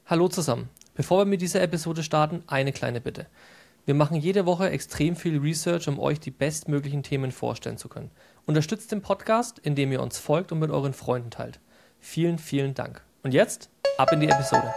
Hallo zusammen. Bevor wir mit dieser Episode starten, eine kleine Bitte. Wir machen jede Woche extrem viel Research, um euch die bestmöglichen Themen vorstellen zu können. Unterstützt den Podcast, indem ihr uns folgt und mit euren Freunden teilt. Vielen, vielen Dank. Und jetzt ab in die Episode.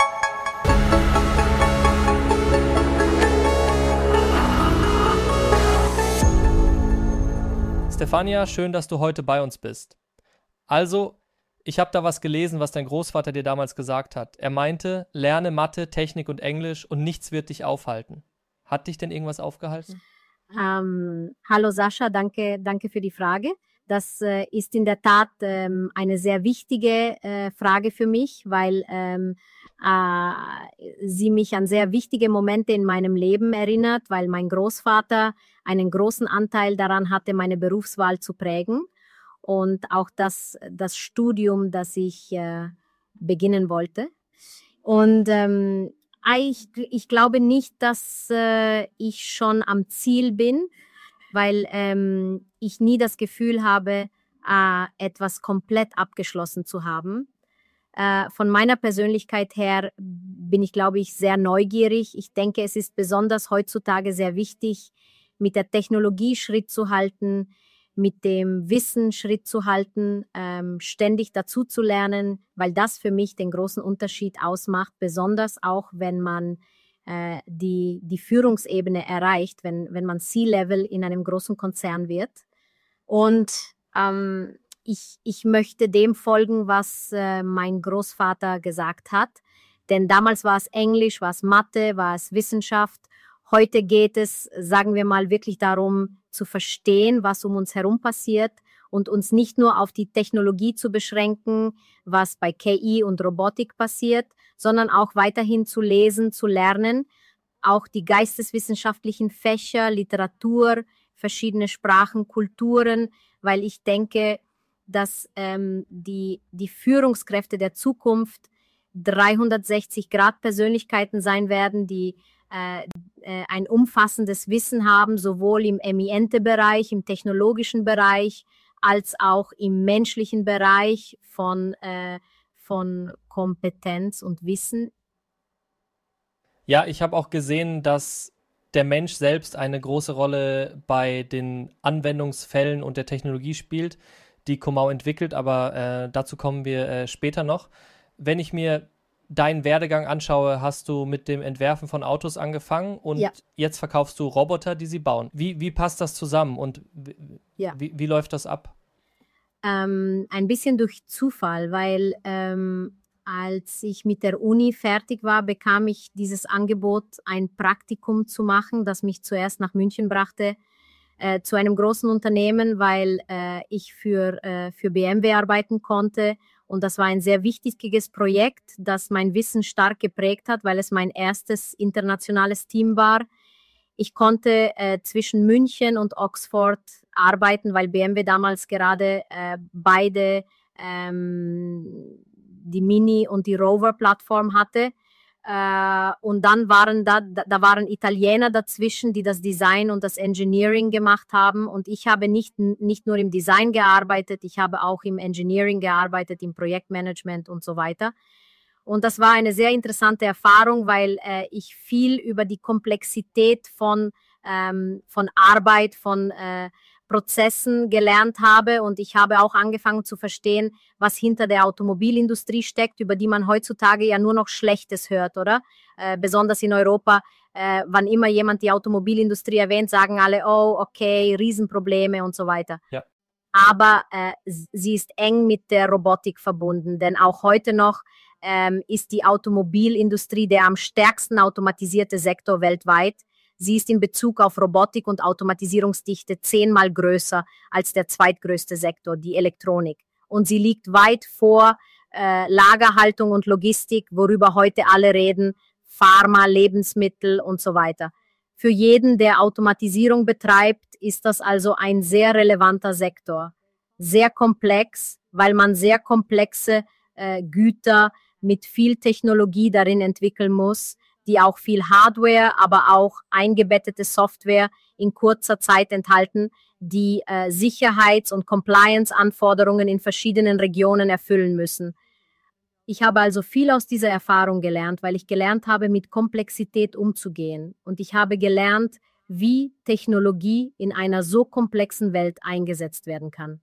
Stefania, schön, dass du heute bei uns bist. Also, ich habe da was gelesen, was dein Großvater dir damals gesagt hat. Er meinte, lerne Mathe, Technik und Englisch und nichts wird dich aufhalten. Hat dich denn irgendwas aufgehalten? Hallo Sascha, danke für die Frage. Das ist in der Tat eine sehr wichtige Frage für mich, weil sie mich an sehr wichtige Momente in meinem Leben erinnert, weil mein Großvater einen großen Anteil daran hatte, meine Berufswahl zu prägen. Und auch das Studium, das ich beginnen wollte. Und ich glaube nicht, dass ich schon am Ziel bin, weil ich nie das Gefühl habe, etwas komplett abgeschlossen zu haben. Von meiner Persönlichkeit her bin ich, glaube ich, sehr neugierig. Ich denke, es ist besonders heutzutage sehr wichtig, mit der Technologie Schritt zu halten, mit dem Wissen Schritt zu halten, ständig dazu zu lernen, weil das für mich den großen Unterschied ausmacht, besonders auch, wenn man die Führungsebene erreicht, wenn man C-Level in einem großen Konzern wird. Und ich möchte dem folgen, was mein Großvater gesagt hat, denn damals war es Englisch, war es Mathe, war es Wissenschaft. Heute geht es, sagen wir mal, wirklich darum, zu verstehen, was um uns herum passiert und uns nicht nur auf die Technologie zu beschränken, was bei KI und Robotik passiert, sondern auch weiterhin zu lesen, zu lernen, auch die geisteswissenschaftlichen Fächer, Literatur, verschiedene Sprachen, Kulturen, weil ich denke, dass die Führungskräfte der Zukunft 360-Grad-Persönlichkeiten sein werden, die ein umfassendes Wissen haben, sowohl im Emiente-Bereich, im technologischen Bereich, als auch im menschlichen Bereich von Kompetenz und Wissen. Ja, ich habe auch gesehen, dass der Mensch selbst eine große Rolle bei den Anwendungsfällen und der Technologie spielt, die Comau entwickelt, aber dazu kommen wir später noch. Wenn ich mir deinen Werdegang anschaue, hast du mit dem Entwerfen von Autos angefangen und jetzt verkaufst du Roboter, die sie bauen. Wie passt das zusammen und wie läuft das ab? Ein bisschen durch Zufall, weil als ich mit der Uni fertig war, bekam ich dieses Angebot, ein Praktikum zu machen, das mich zuerst nach München brachte, zu einem großen Unternehmen, weil ich für BMW arbeiten konnte. Und das war ein sehr wichtiges Projekt, das mein Wissen stark geprägt hat, weil es mein erstes internationales Team war. Ich konnte zwischen München und Oxford arbeiten, weil BMW damals gerade beide die Mini- und die Rover-Plattform hatte. Und dann waren da waren Italiener dazwischen, die das Design und das Engineering gemacht haben. Und ich habe nicht nur im Design gearbeitet, ich habe auch im Engineering gearbeitet, im Projektmanagement und so weiter. Und das war eine sehr interessante Erfahrung, weil ich viel über die Komplexität von Arbeit, von Prozessen gelernt habe, und ich habe auch angefangen zu verstehen, was hinter der Automobilindustrie steckt, über die man heutzutage ja nur noch Schlechtes hört, oder? Besonders in Europa, wann immer jemand die Automobilindustrie erwähnt, sagen alle, oh, okay, Riesenprobleme und so weiter. Ja. Aber sie ist eng mit der Robotik verbunden, denn auch heute noch ist die Automobilindustrie der am stärksten automatisierte Sektor weltweit. Sie ist in Bezug auf Robotik und Automatisierungsdichte 10-mal größer als der zweitgrößte Sektor, die Elektronik. Und sie liegt weit vor Lagerhaltung und Logistik, worüber heute alle reden, Pharma, Lebensmittel und so weiter. Für jeden, der Automatisierung betreibt, ist das also ein sehr relevanter Sektor. Sehr komplex, weil man sehr komplexe Güter mit viel Technologie darin entwickeln muss, die auch viel Hardware, aber auch eingebettete Software in kurzer Zeit enthalten, die Sicherheits- und Compliance-Anforderungen in verschiedenen Regionen erfüllen müssen. Ich habe also viel aus dieser Erfahrung gelernt, weil ich gelernt habe, mit Komplexität umzugehen. Und ich habe gelernt, wie Technologie in einer so komplexen Welt eingesetzt werden kann.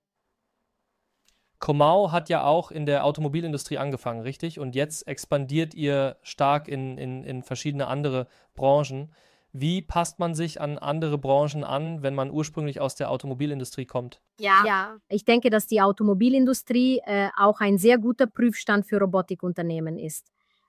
Comau hat ja auch in der Automobilindustrie angefangen, richtig? Und jetzt expandiert ihr stark in verschiedene andere Branchen. Wie passt man sich an andere Branchen an, wenn man ursprünglich aus der Automobilindustrie kommt? Ja, ich denke, dass die Automobilindustrie auch ein sehr guter Prüfstand für Robotikunternehmen ist.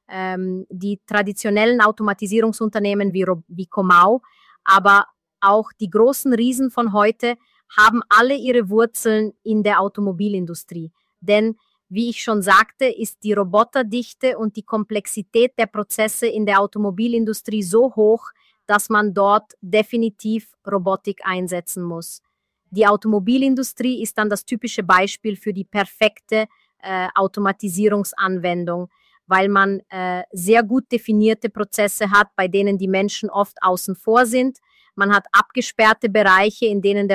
Die traditionellen Automatisierungsunternehmen wie Comau, aber auch die großen Riesen von heute haben alle ihre Wurzeln in der Automobilindustrie. Denn, wie ich schon sagte, ist die Roboterdichte und die Komplexität der Prozesse in der Automobilindustrie so hoch, dass man dort definitiv Robotik einsetzen muss. Die Automobilindustrie ist dann das typische Beispiel für die perfekte Automatisierungsanwendung, weil man sehr gut definierte Prozesse hat, bei denen die Menschen oft außen vor sind. Man hat abgesperrte Bereiche, in denen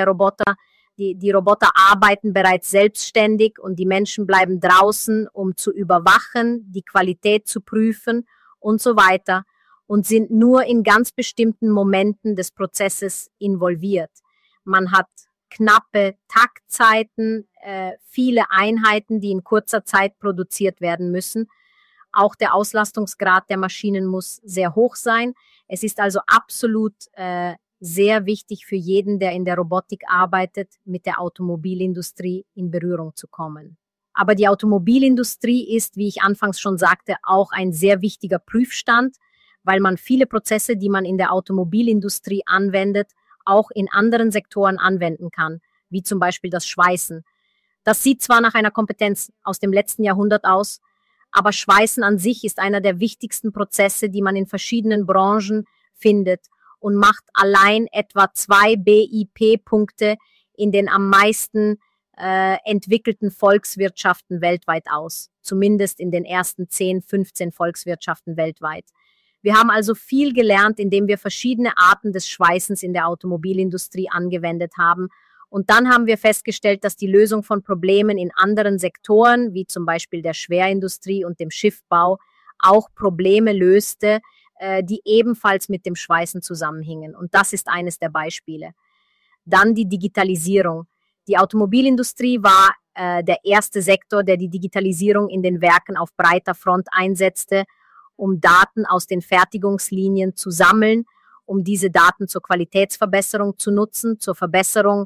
die Roboter arbeiten bereits selbstständig und die Menschen bleiben draußen, um zu überwachen, die Qualität zu prüfen und so weiter und sind nur in ganz bestimmten Momenten des Prozesses involviert. Man hat knappe Taktzeiten, viele Einheiten, die in kurzer Zeit produziert werden müssen. Auch der Auslastungsgrad der Maschinen muss sehr hoch sein. Es ist also absolut sehr wichtig für jeden, der in der Robotik arbeitet, mit der Automobilindustrie in Berührung zu kommen. Aber die Automobilindustrie ist, wie ich anfangs schon sagte, auch ein sehr wichtiger Prüfstand, weil man viele Prozesse, die man in der Automobilindustrie anwendet, auch in anderen Sektoren anwenden kann, wie zum Beispiel das Schweißen. Das sieht zwar nach einer Kompetenz aus dem letzten Jahrhundert aus, aber Schweißen an sich ist einer der wichtigsten Prozesse, die man in verschiedenen Branchen findet und macht allein etwa 2 BIP-Punkte in den am meisten entwickelten Volkswirtschaften weltweit aus, zumindest in den ersten 10, 15 Volkswirtschaften weltweit. Wir haben also viel gelernt, indem wir verschiedene Arten des Schweißens in der Automobilindustrie angewendet haben. Und dann haben wir festgestellt, dass die Lösung von Problemen in anderen Sektoren, wie zum Beispiel der Schwerindustrie und dem Schiffbau, auch Probleme löste, die ebenfalls mit dem Schweißen zusammenhingen. Und das ist eines der Beispiele. Dann die Digitalisierung. Die Automobilindustrie war der erste Sektor, der die Digitalisierung in den Werken auf breiter Front einsetzte, um Daten aus den Fertigungslinien zu sammeln, um diese Daten zur Qualitätsverbesserung zu nutzen, zur Verbesserung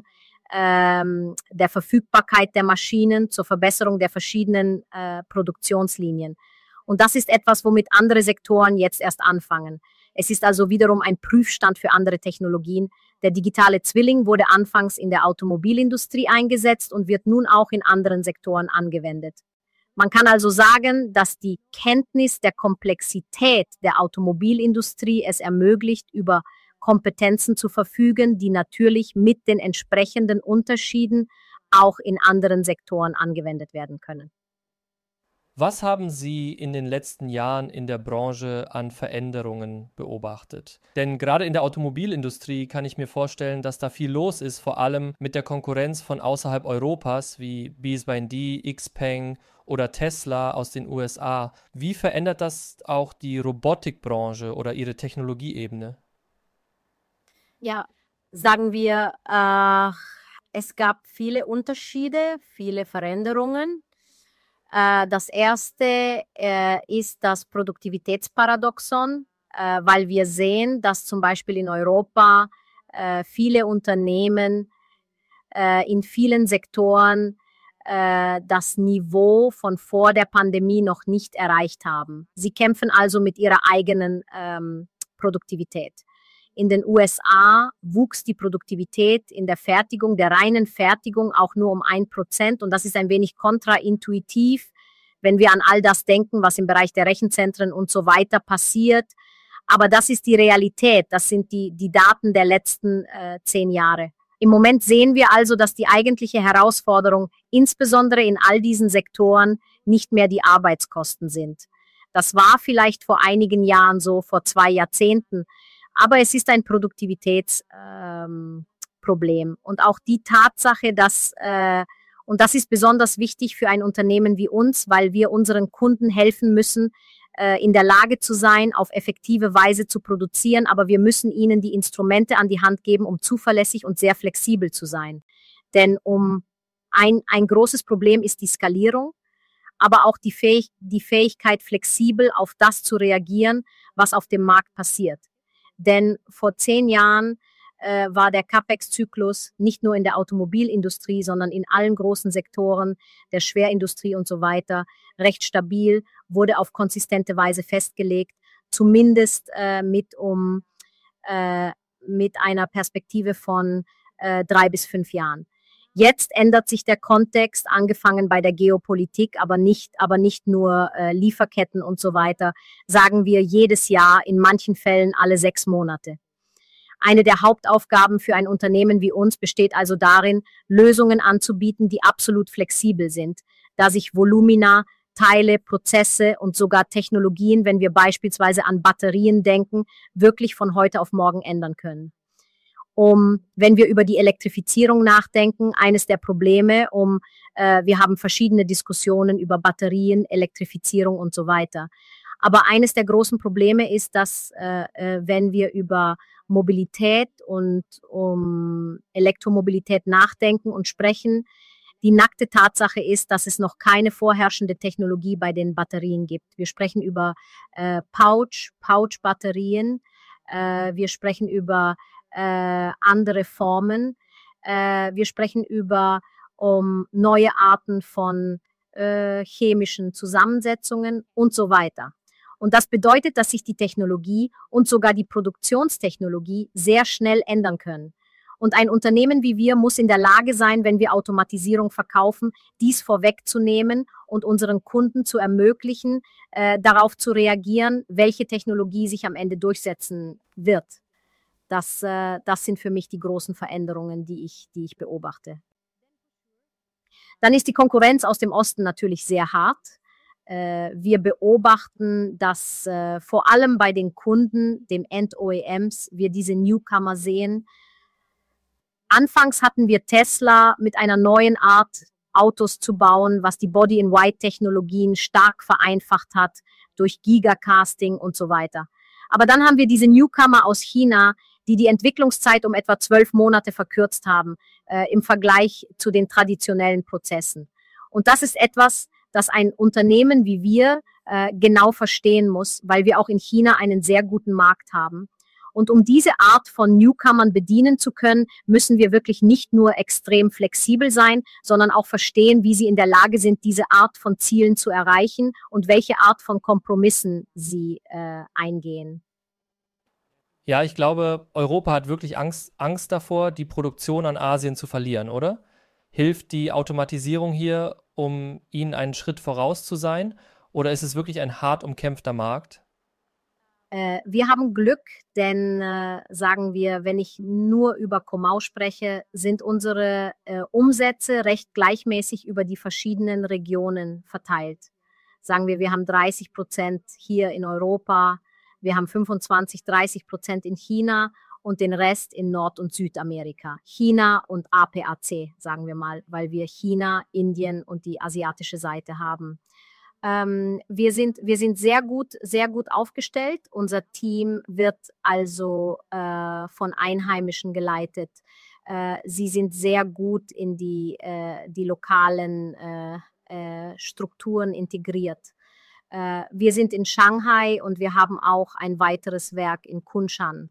der Verfügbarkeit der Maschinen, zur Verbesserung der verschiedenen Produktionslinien. Und das ist etwas, womit andere Sektoren jetzt erst anfangen. Es ist also wiederum ein Prüfstand für andere Technologien. Der digitale Zwilling wurde anfangs in der Automobilindustrie eingesetzt und wird nun auch in anderen Sektoren angewendet. Man kann also sagen, dass die Kenntnis der Komplexität der Automobilindustrie es ermöglicht, über Kompetenzen zu verfügen, die natürlich mit den entsprechenden Unterschieden auch in anderen Sektoren angewendet werden können. Was haben Sie in den letzten Jahren in der Branche an Veränderungen beobachtet? Denn gerade in der Automobilindustrie kann ich mir vorstellen, dass da viel los ist, vor allem mit der Konkurrenz von außerhalb Europas wie BYD, XPeng oder Tesla aus den USA. Wie verändert das auch die Robotikbranche oder ihre Technologieebene? Ja, sagen wir, es gab viele Unterschiede, viele Veränderungen. Das erste ist das Produktivitätsparadoxon, weil wir sehen, dass zum Beispiel in Europa viele Unternehmen in vielen Sektoren das Niveau von vor der Pandemie noch nicht erreicht haben. Sie kämpfen also mit ihrer eigenen Produktivität. In den USA wuchs die Produktivität in der Fertigung, der reinen Fertigung auch nur um 1%. Und das ist ein wenig kontraintuitiv, wenn wir an all das denken, was im Bereich der Rechenzentren und so weiter passiert. Aber das ist die Realität. Das sind die Daten der letzten 10 Jahre. Im Moment sehen wir also, dass die eigentliche Herausforderung insbesondere in all diesen Sektoren nicht mehr die Arbeitskosten sind. Das war vielleicht vor einigen Jahren so, vor 2 Jahrzehnten. Aber es ist ein Produktivitätsproblem. Und auch die Tatsache, dass Und das ist besonders wichtig für ein Unternehmen wie uns, weil wir unseren Kunden helfen müssen, in der Lage zu sein, auf effektive Weise zu produzieren, aber wir müssen ihnen die Instrumente an die Hand geben, um zuverlässig und sehr flexibel zu sein. Denn ein großes Problem ist die Skalierung, aber auch die Fähigkeit, flexibel auf das zu reagieren, was auf dem Markt passiert. Denn vor 10 Jahren war der CapEx-Zyklus nicht nur in der Automobilindustrie, sondern in allen großen Sektoren der Schwerindustrie und so weiter recht stabil, wurde auf konsistente Weise festgelegt, zumindest mit einer Perspektive von 3 bis 5 Jahren. Jetzt ändert sich der Kontext, angefangen bei der Geopolitik, aber nicht nur Lieferketten und so weiter, sagen wir jedes Jahr, in manchen Fällen alle 6 Monate. Eine der Hauptaufgaben für ein Unternehmen wie uns besteht also darin, Lösungen anzubieten, die absolut flexibel sind, da sich Volumina, Teile, Prozesse und sogar Technologien, wenn wir beispielsweise an Batterien denken, wirklich von heute auf morgen ändern können. Wenn wir über die Elektrifizierung nachdenken, eines der Probleme, wir haben verschiedene Diskussionen über Batterien, Elektrifizierung und so weiter. Aber eines der großen Probleme ist, dass wenn wir über Mobilität und Elektromobilität nachdenken und sprechen, die nackte Tatsache ist, dass es noch keine vorherrschende Technologie bei den Batterien gibt. Wir sprechen über Pouch-Batterien, wir sprechen über andere Formen, wir sprechen über neue Arten von chemischen Zusammensetzungen und so weiter. Und das bedeutet, dass sich die Technologie und sogar die Produktionstechnologie sehr schnell ändern können. Und ein Unternehmen wie wir muss in der Lage sein, wenn wir Automatisierung verkaufen, dies vorwegzunehmen und unseren Kunden zu ermöglichen, darauf zu reagieren, welche Technologie sich am Ende durchsetzen wird. Das sind für mich die großen Veränderungen, die ich beobachte. Dann ist die Konkurrenz aus dem Osten natürlich sehr hart. Wir beobachten, dass vor allem bei den Kunden, dem End-OEMs, wir diese Newcomer sehen. Anfangs hatten wir Tesla mit einer neuen Art, Autos zu bauen, was die Body-in-White-Technologien stark vereinfacht hat durch Gigacasting und so weiter. Aber dann haben wir diese Newcomer aus China, die Entwicklungszeit um etwa 12 Monate verkürzt haben im Vergleich zu den traditionellen Prozessen. Und das ist etwas, das ein Unternehmen wie wir genau verstehen muss, weil wir auch in China einen sehr guten Markt haben. Und um diese Art von Newcomern bedienen zu können, müssen wir wirklich nicht nur extrem flexibel sein, sondern auch verstehen, wie sie in der Lage sind, diese Art von Zielen zu erreichen und welche Art von Kompromissen sie eingehen. Ja, ich glaube, Europa hat wirklich Angst davor, die Produktion an Asien zu verlieren, oder? Hilft die Automatisierung hier, um ihnen einen Schritt voraus zu sein? Oder ist es wirklich ein hart umkämpfter Markt? Wir haben Glück, denn sagen wir, wenn ich nur über Comau spreche, sind unsere Umsätze recht gleichmäßig über die verschiedenen Regionen verteilt. Sagen wir haben 30% hier in Europa, wir haben 25-30% in China und den Rest in Nord- und Südamerika. China und APAC, sagen wir mal, weil wir China, Indien und die asiatische Seite haben. Wir sind sehr gut aufgestellt. Unser Team wird also von Einheimischen geleitet. Sie sind sehr gut in die lokalen Strukturen integriert. Wir sind in Shanghai und wir haben auch ein weiteres Werk in Kunshan.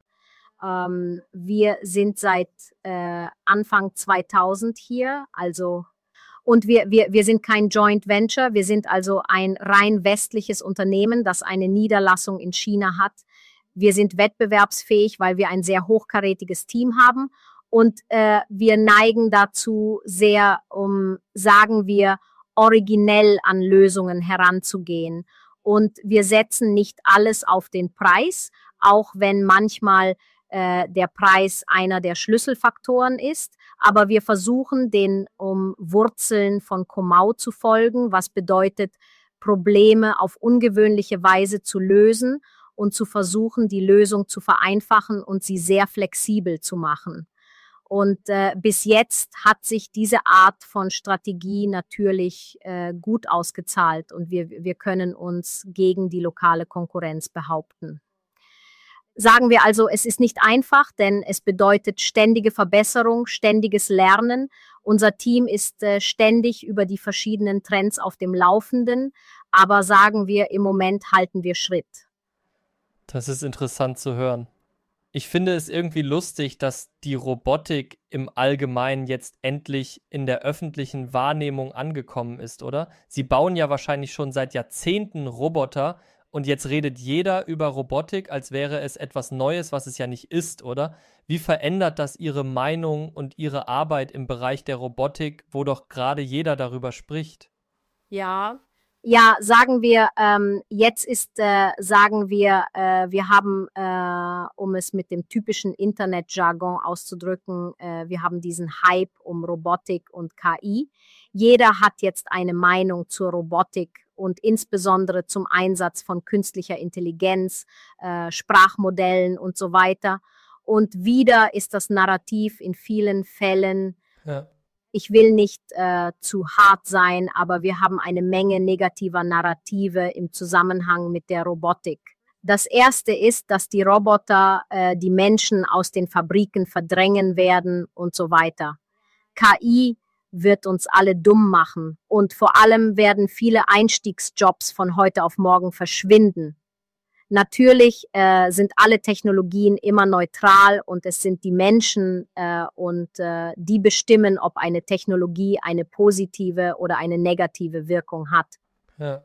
Wir sind seit Anfang 2000 hier, und wir sind kein Joint Venture, wir sind also ein rein westliches Unternehmen, das eine Niederlassung in China hat. Wir sind wettbewerbsfähig, weil wir ein sehr hochkarätiges Team haben und wir neigen dazu, sehr, sagen wir, originell an Lösungen heranzugehen. Und wir setzen nicht alles auf den Preis, auch wenn manchmal der Preis einer der Schlüsselfaktoren ist. Aber wir versuchen, den Wurzeln von Comau zu folgen, was bedeutet, Probleme auf ungewöhnliche Weise zu lösen und zu versuchen, die Lösung zu vereinfachen und sie sehr flexibel zu machen. Und bis jetzt hat sich diese Art von Strategie natürlich gut ausgezahlt und wir können uns gegen die lokale Konkurrenz behaupten. Sagen wir also, es ist nicht einfach, denn es bedeutet ständige Verbesserung, ständiges Lernen. Unser Team ist ständig über die verschiedenen Trends auf dem Laufenden, aber sagen wir, im Moment halten wir Schritt. Das ist interessant zu hören. Ich finde es irgendwie lustig, dass die Robotik im Allgemeinen jetzt endlich in der öffentlichen Wahrnehmung angekommen ist, oder? Sie bauen ja wahrscheinlich schon seit Jahrzehnten Roboter und jetzt redet jeder über Robotik, als wäre es etwas Neues, was es ja nicht ist, oder? Wie verändert das Ihre Meinung und Ihre Arbeit im Bereich der Robotik, wo doch gerade jeder darüber spricht? Ja, sagen wir, wir haben, um es mit dem typischen Internetjargon auszudrücken, wir haben diesen Hype um Robotik und KI. Jeder hat jetzt eine Meinung zur Robotik und insbesondere zum Einsatz von künstlicher Intelligenz, Sprachmodellen und so weiter. Und wieder ist das Narrativ in vielen Fällen, Ja. ich will nicht zu hart sein, aber wir haben eine Menge negativer Narrative im Zusammenhang mit der Robotik. Das erste ist, dass die Roboter die Menschen aus den Fabriken verdrängen werden und so weiter. KI wird uns alle dumm machen und vor allem werden viele Einstiegsjobs von heute auf morgen verschwinden. Natürlich sind alle Technologien immer neutral und es sind die Menschen die bestimmen, ob eine Technologie eine positive oder eine negative Wirkung hat. Ja.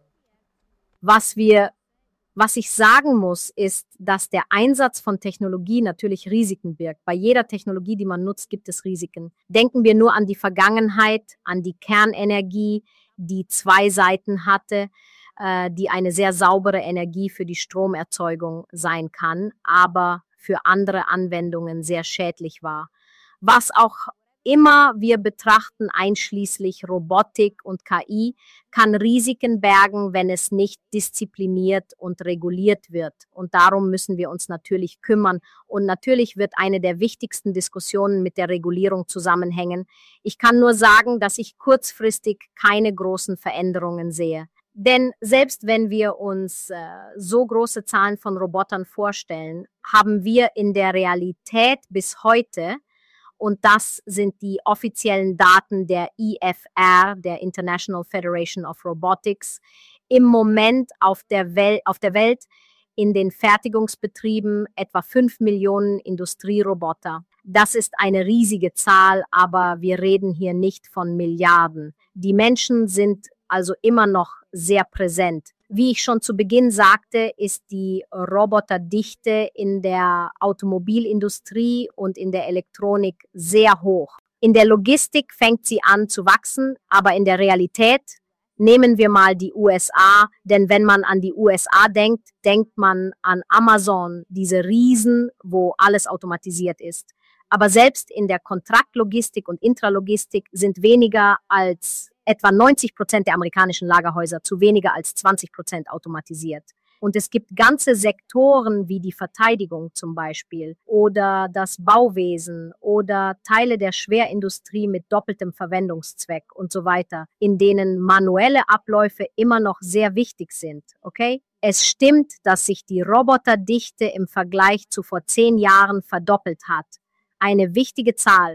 Was ich sagen muss, ist, dass der Einsatz von Technologie natürlich Risiken birgt. Bei jeder Technologie, die man nutzt, gibt es Risiken. Denken wir nur an die Vergangenheit, an die Kernenergie, die 2 Seiten hatte, die eine sehr saubere Energie für die Stromerzeugung sein kann, aber für andere Anwendungen sehr schädlich war. Was auch immer wir betrachten, einschließlich Robotik und KI, kann Risiken bergen, wenn es nicht diszipliniert und reguliert wird. Und darum müssen wir uns natürlich kümmern. Und natürlich wird eine der wichtigsten Diskussionen mit der Regulierung zusammenhängen. Ich kann nur sagen, dass ich kurzfristig keine großen Veränderungen sehe. Denn selbst wenn wir uns so große Zahlen von Robotern vorstellen, haben wir in der Realität bis heute, und das sind die offiziellen Daten der IFR, der International Federation of Robotics, im Moment auf der Welt in den Fertigungsbetrieben etwa 5 Millionen Industrieroboter. Das ist eine riesige Zahl, aber wir reden hier nicht von Milliarden. Die Menschen sind also immer noch sehr präsent. Wie ich schon zu Beginn sagte, ist die Roboterdichte in der Automobilindustrie und in der Elektronik sehr hoch. In der Logistik fängt sie an zu wachsen, aber in der Realität nehmen wir mal die USA, denn wenn man an die USA denkt, denkt man an Amazon, diese Riesen, wo alles automatisiert ist. Aber selbst in der Kontraktlogistik und Intralogistik sind weniger als etwa 90% der amerikanischen Lagerhäuser zu weniger als 20% automatisiert. Und es gibt ganze Sektoren wie die Verteidigung zum Beispiel oder das Bauwesen oder Teile der Schwerindustrie mit doppeltem Verwendungszweck und so weiter, in denen manuelle Abläufe immer noch sehr wichtig sind, okay? Es stimmt, dass sich die Roboterdichte im Vergleich zu vor 10 Jahren verdoppelt hat. Eine wichtige Zahl,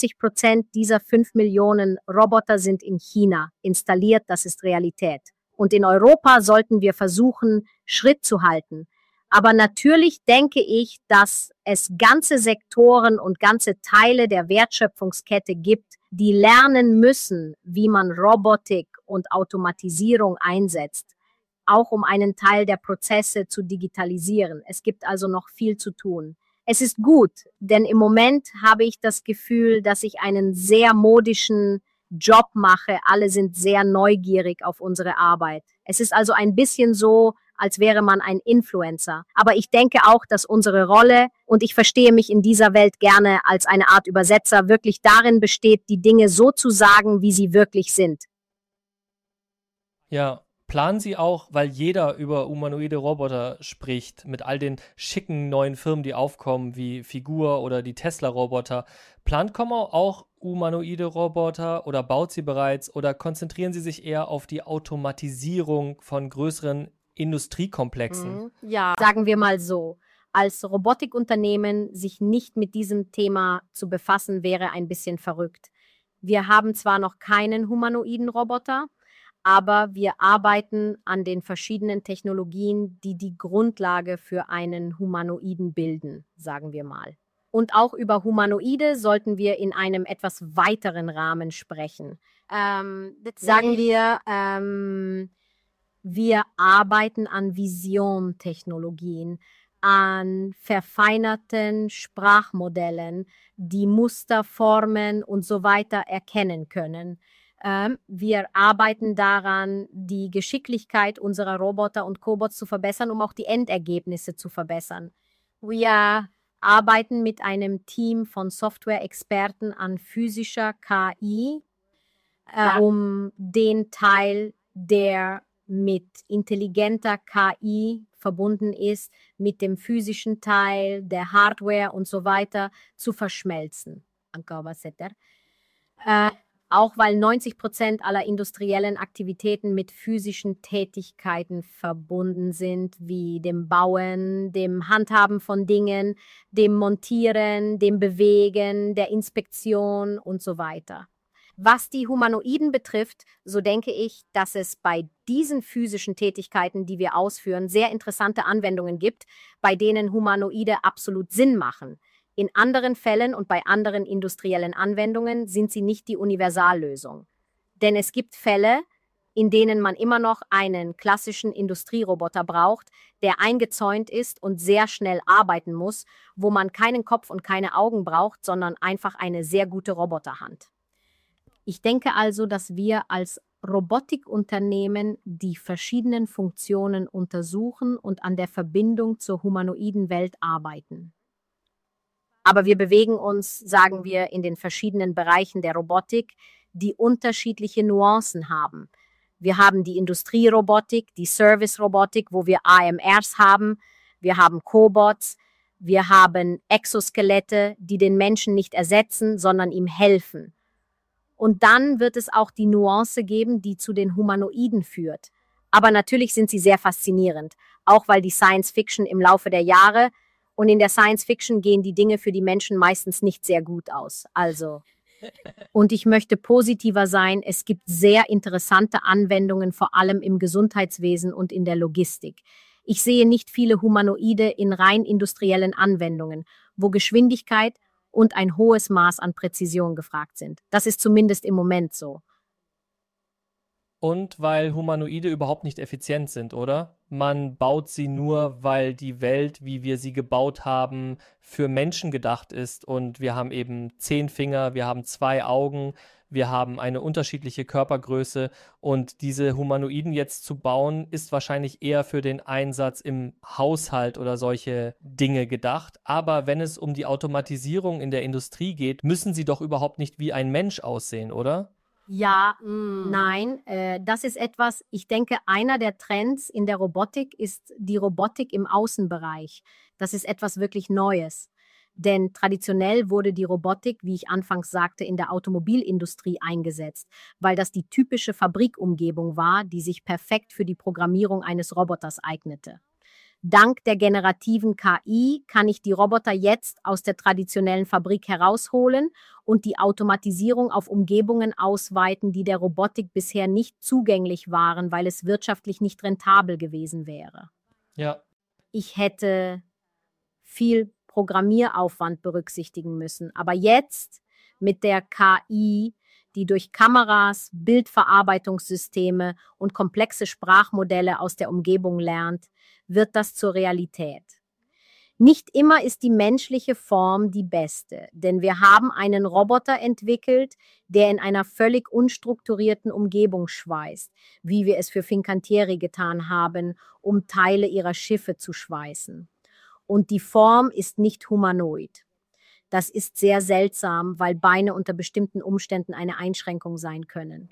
50% dieser 5 Millionen Roboter sind in China installiert, das ist Realität. Und in Europa sollten wir versuchen, Schritt zu halten. Aber natürlich denke ich, dass es ganze Sektoren und ganze Teile der Wertschöpfungskette gibt, die lernen müssen, wie man Robotik und Automatisierung einsetzt, auch um einen Teil der Prozesse zu digitalisieren. Es gibt also noch viel zu tun. Es ist gut, denn im Moment habe ich das Gefühl, dass ich einen sehr modischen Job mache. Alle sind sehr neugierig auf unsere Arbeit. Es ist also ein bisschen so, als wäre man ein Influencer. Aber ich denke auch, dass unsere Rolle, und ich verstehe mich in dieser Welt gerne als eine Art Übersetzer, wirklich darin besteht, die Dinge so zu sagen, wie sie wirklich sind. Ja, Planen Sie auch, weil jeder über humanoide Roboter spricht, mit all den schicken neuen Firmen, die aufkommen, wie Figur oder die Tesla-Roboter, plant Comau auch humanoide Roboter oder baut sie bereits oder konzentrieren Sie sich eher auf die Automatisierung von größeren Industriekomplexen? Ja, sagen wir mal so, als Robotikunternehmen sich nicht mit diesem Thema zu befassen, wäre ein bisschen verrückt. Wir haben zwar noch keinen humanoiden Roboter, aber wir arbeiten an den verschiedenen Technologien, die die Grundlage für einen Humanoiden bilden, sagen wir mal. Und auch über Humanoide sollten wir in einem etwas weiteren Rahmen sprechen. Sagen wir arbeiten an Vision-Technologien, an verfeinerten Sprachmodellen, die Muster, Formen und so weiter erkennen können. Wir arbeiten daran, die Geschicklichkeit unserer Roboter und Cobots zu verbessern, um auch die Endergebnisse zu verbessern. Wir arbeiten mit einem Team von Software-Experten an physischer KI, um den Teil, der mit intelligenter KI verbunden ist, mit dem physischen Teil, der Hardware und so weiter zu verschmelzen. Auch weil 90% aller industriellen Aktivitäten mit physischen Tätigkeiten verbunden sind, wie dem Bauen, dem Handhaben von Dingen, dem Montieren, dem Bewegen, der Inspektion und so weiter. Was die Humanoiden betrifft, so denke ich, dass es bei diesen physischen Tätigkeiten, die wir ausführen, sehr interessante Anwendungen gibt, bei denen Humanoide absolut Sinn machen. In anderen Fällen und bei anderen industriellen Anwendungen sind sie nicht die Universallösung. Denn es gibt Fälle, in denen man immer noch einen klassischen Industrieroboter braucht, der eingezäunt ist und sehr schnell arbeiten muss, wo man keinen Kopf und keine Augen braucht, sondern einfach eine sehr gute Roboterhand. Ich denke also, dass wir als Robotikunternehmen die verschiedenen Funktionen untersuchen und an der Verbindung zur humanoiden Welt arbeiten. Aber wir bewegen uns, sagen wir, in den verschiedenen Bereichen der Robotik, die unterschiedliche Nuancen haben. Wir haben die Industrierobotik, die Service-Robotik, wo wir AMRs haben, wir haben Cobots, wir haben Exoskelette, die den Menschen nicht ersetzen, sondern ihm helfen. Und dann wird es auch die Nuance geben, die zu den Humanoiden führt. Aber natürlich sind sie sehr faszinierend, auch weil die Science Fiction im Laufe der Jahre und in der Science Fiction gehen die Dinge für die Menschen meistens nicht sehr gut aus. Und ich möchte positiver sein, es gibt sehr interessante Anwendungen, vor allem im Gesundheitswesen und in der Logistik. Ich sehe nicht viele Humanoide in rein industriellen Anwendungen, wo Geschwindigkeit und ein hohes Maß an Präzision gefragt sind. Das ist zumindest im Moment so. Und weil Humanoide überhaupt nicht effizient sind, oder? Man baut sie nur, weil die Welt, wie wir sie gebaut haben, für Menschen gedacht ist. Und wir haben eben 10 Finger, wir haben 2 Augen, wir haben eine unterschiedliche Körpergröße. Und diese Humanoiden jetzt zu bauen, ist wahrscheinlich eher für den Einsatz im Haushalt oder solche Dinge gedacht. Aber wenn es um die Automatisierung in der Industrie geht, müssen sie doch überhaupt nicht wie ein Mensch aussehen, oder? Ja, nein, das ist etwas, ich denke, einer der Trends in der Robotik ist die Robotik im Außenbereich. Das ist etwas wirklich Neues. Denn traditionell wurde die Robotik, wie ich anfangs sagte, in der Automobilindustrie eingesetzt, weil das die typische Fabrikumgebung war, die sich perfekt für die Programmierung eines Roboters eignete. Dank der generativen KI kann ich die Roboter jetzt aus der traditionellen Fabrik herausholen und die Automatisierung auf Umgebungen ausweiten, die der Robotik bisher nicht zugänglich waren, weil es wirtschaftlich nicht rentabel gewesen wäre. Ja. Ich hätte viel Programmieraufwand berücksichtigen müssen. Aber jetzt mit der KI, die durch Kameras, Bildverarbeitungssysteme und komplexe Sprachmodelle aus der Umgebung lernt, wird das zur Realität. Nicht immer ist die menschliche Form die beste, denn wir haben einen Roboter entwickelt, der in einer völlig unstrukturierten Umgebung schweißt, wie wir es für Fincantieri getan haben, um Teile ihrer Schiffe zu schweißen. Und die Form ist nicht humanoid. Das ist sehr seltsam, weil Beine unter bestimmten Umständen eine Einschränkung sein können.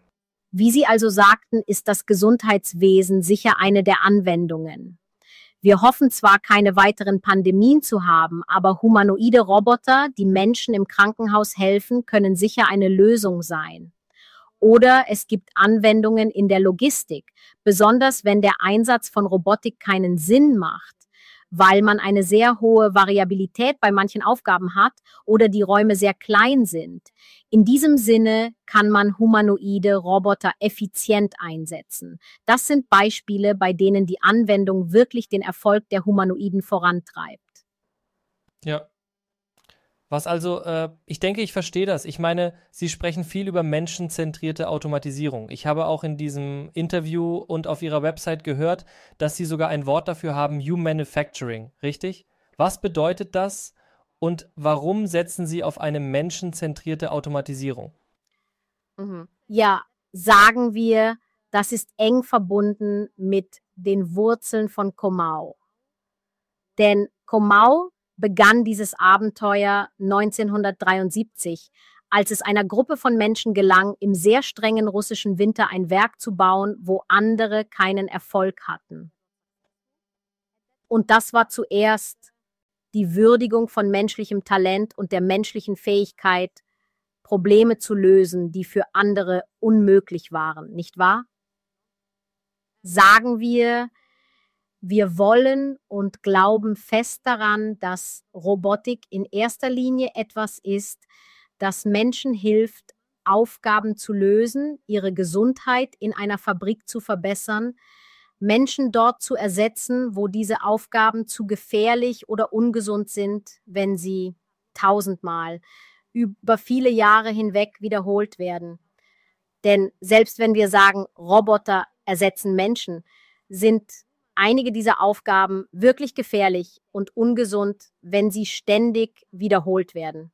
Wie Sie also sagten, ist das Gesundheitswesen sicher eine der Anwendungen. Wir hoffen zwar, keine weiteren Pandemien zu haben, aber humanoide Roboter, die Menschen im Krankenhaus helfen, können sicher eine Lösung sein. Oder es gibt Anwendungen in der Logistik, besonders wenn der Einsatz von Robotik keinen Sinn macht, weil man eine sehr hohe Variabilität bei manchen Aufgaben hat oder die Räume sehr klein sind. In diesem Sinne kann man humanoide Roboter effizient einsetzen. Das sind Beispiele, bei denen die Anwendung wirklich den Erfolg der Humanoiden vorantreibt. Ja. Was also, ich denke, ich verstehe das. Ich meine, Sie sprechen viel über menschenzentrierte Automatisierung. Ich habe auch in diesem Interview und auf Ihrer Website gehört, dass Sie sogar ein Wort dafür haben, Humanufacturing, richtig? Was bedeutet das und warum setzen Sie auf eine menschenzentrierte Automatisierung? Ja, sagen wir, das ist eng verbunden mit den Wurzeln von Comau. Denn Comau begann dieses Abenteuer 1973, als es einer Gruppe von Menschen gelang, im sehr strengen russischen Winter ein Werk zu bauen, wo andere keinen Erfolg hatten. Und das war zuerst die Würdigung von menschlichem Talent und der menschlichen Fähigkeit, Probleme zu lösen, die für andere unmöglich waren, nicht wahr? Sagen wir wollen und glauben fest daran, dass Robotik in erster Linie etwas ist, das Menschen hilft, Aufgaben zu lösen, ihre Gesundheit in einer Fabrik zu verbessern, Menschen dort zu ersetzen, wo diese Aufgaben zu gefährlich oder ungesund sind, wenn sie tausendmal über viele Jahre hinweg wiederholt werden. Denn selbst wenn wir sagen, Roboter ersetzen Menschen, sind einige dieser Aufgaben wirklich gefährlich und ungesund, wenn sie ständig wiederholt werden.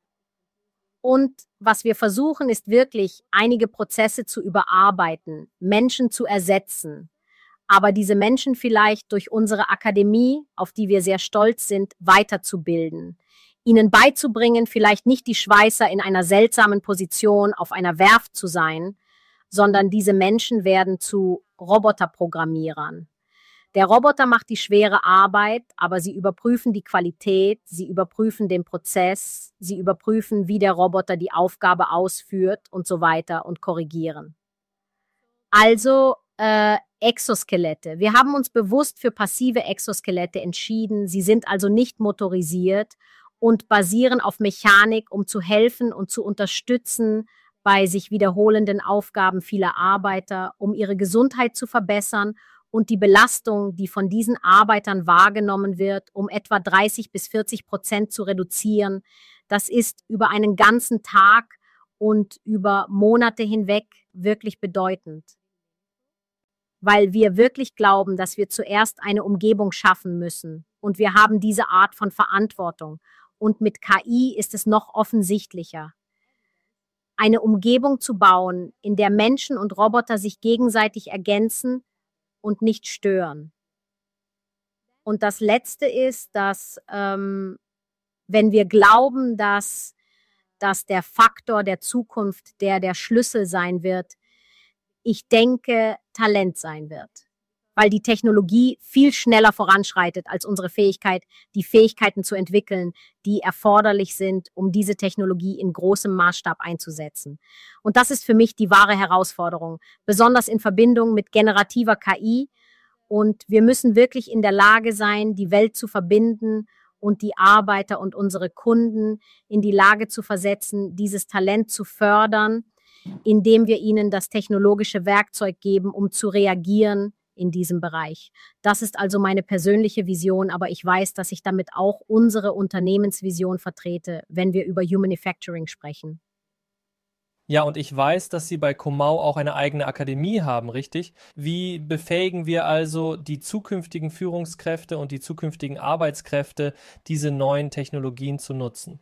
Und was wir versuchen, ist wirklich, einige Prozesse zu überarbeiten, Menschen zu ersetzen, aber diese Menschen vielleicht durch unsere Akademie, auf die wir sehr stolz sind, weiterzubilden, ihnen beizubringen, vielleicht nicht die Schweißer in einer seltsamen Position auf einer Werft zu sein, sondern diese Menschen werden zu Roboterprogrammierern. Der Roboter macht die schwere Arbeit, aber sie überprüfen die Qualität, sie überprüfen den Prozess, sie überprüfen, wie der Roboter die Aufgabe ausführt und so weiter und korrigieren. Also Exoskelette. Wir haben uns bewusst für passive Exoskelette entschieden. Sie sind also nicht motorisiert und basieren auf Mechanik, um zu helfen und zu unterstützen bei sich wiederholenden Aufgaben vieler Arbeiter, um ihre Gesundheit zu verbessern und die Belastung, die von diesen Arbeitern wahrgenommen wird, um etwa 30-40% zu reduzieren. Das ist über einen ganzen Tag und über Monate hinweg wirklich bedeutend. Weil wir wirklich glauben, dass wir zuerst eine Umgebung schaffen müssen. Und wir haben diese Art von Verantwortung. Und mit KI ist es noch offensichtlicher. Eine Umgebung zu bauen, in der Menschen und Roboter sich gegenseitig ergänzen und nicht stören. Und das Letzte ist, dass wenn wir glauben, dass der Faktor der Zukunft, der Schlüssel sein wird, ich denke, Talent sein wird. Weil die Technologie viel schneller voranschreitet als unsere Fähigkeit, die Fähigkeiten zu entwickeln, die erforderlich sind, um diese Technologie in großem Maßstab einzusetzen. Und das ist für mich die wahre Herausforderung, besonders in Verbindung mit generativer KI. Und wir müssen wirklich in der Lage sein, die Welt zu verbinden und die Arbeiter und unsere Kunden in die Lage zu versetzen, dieses Talent zu fördern, indem wir ihnen das technologische Werkzeug geben, um zu reagieren in diesem Bereich. Das ist also meine persönliche Vision, aber ich weiß, dass ich damit auch unsere Unternehmensvision vertrete, wenn wir über Humanufacturing sprechen. Ja, und ich weiß, dass Sie bei Comau auch eine eigene Akademie haben, richtig? Wie befähigen wir also die zukünftigen Führungskräfte und die zukünftigen Arbeitskräfte, diese neuen Technologien zu nutzen?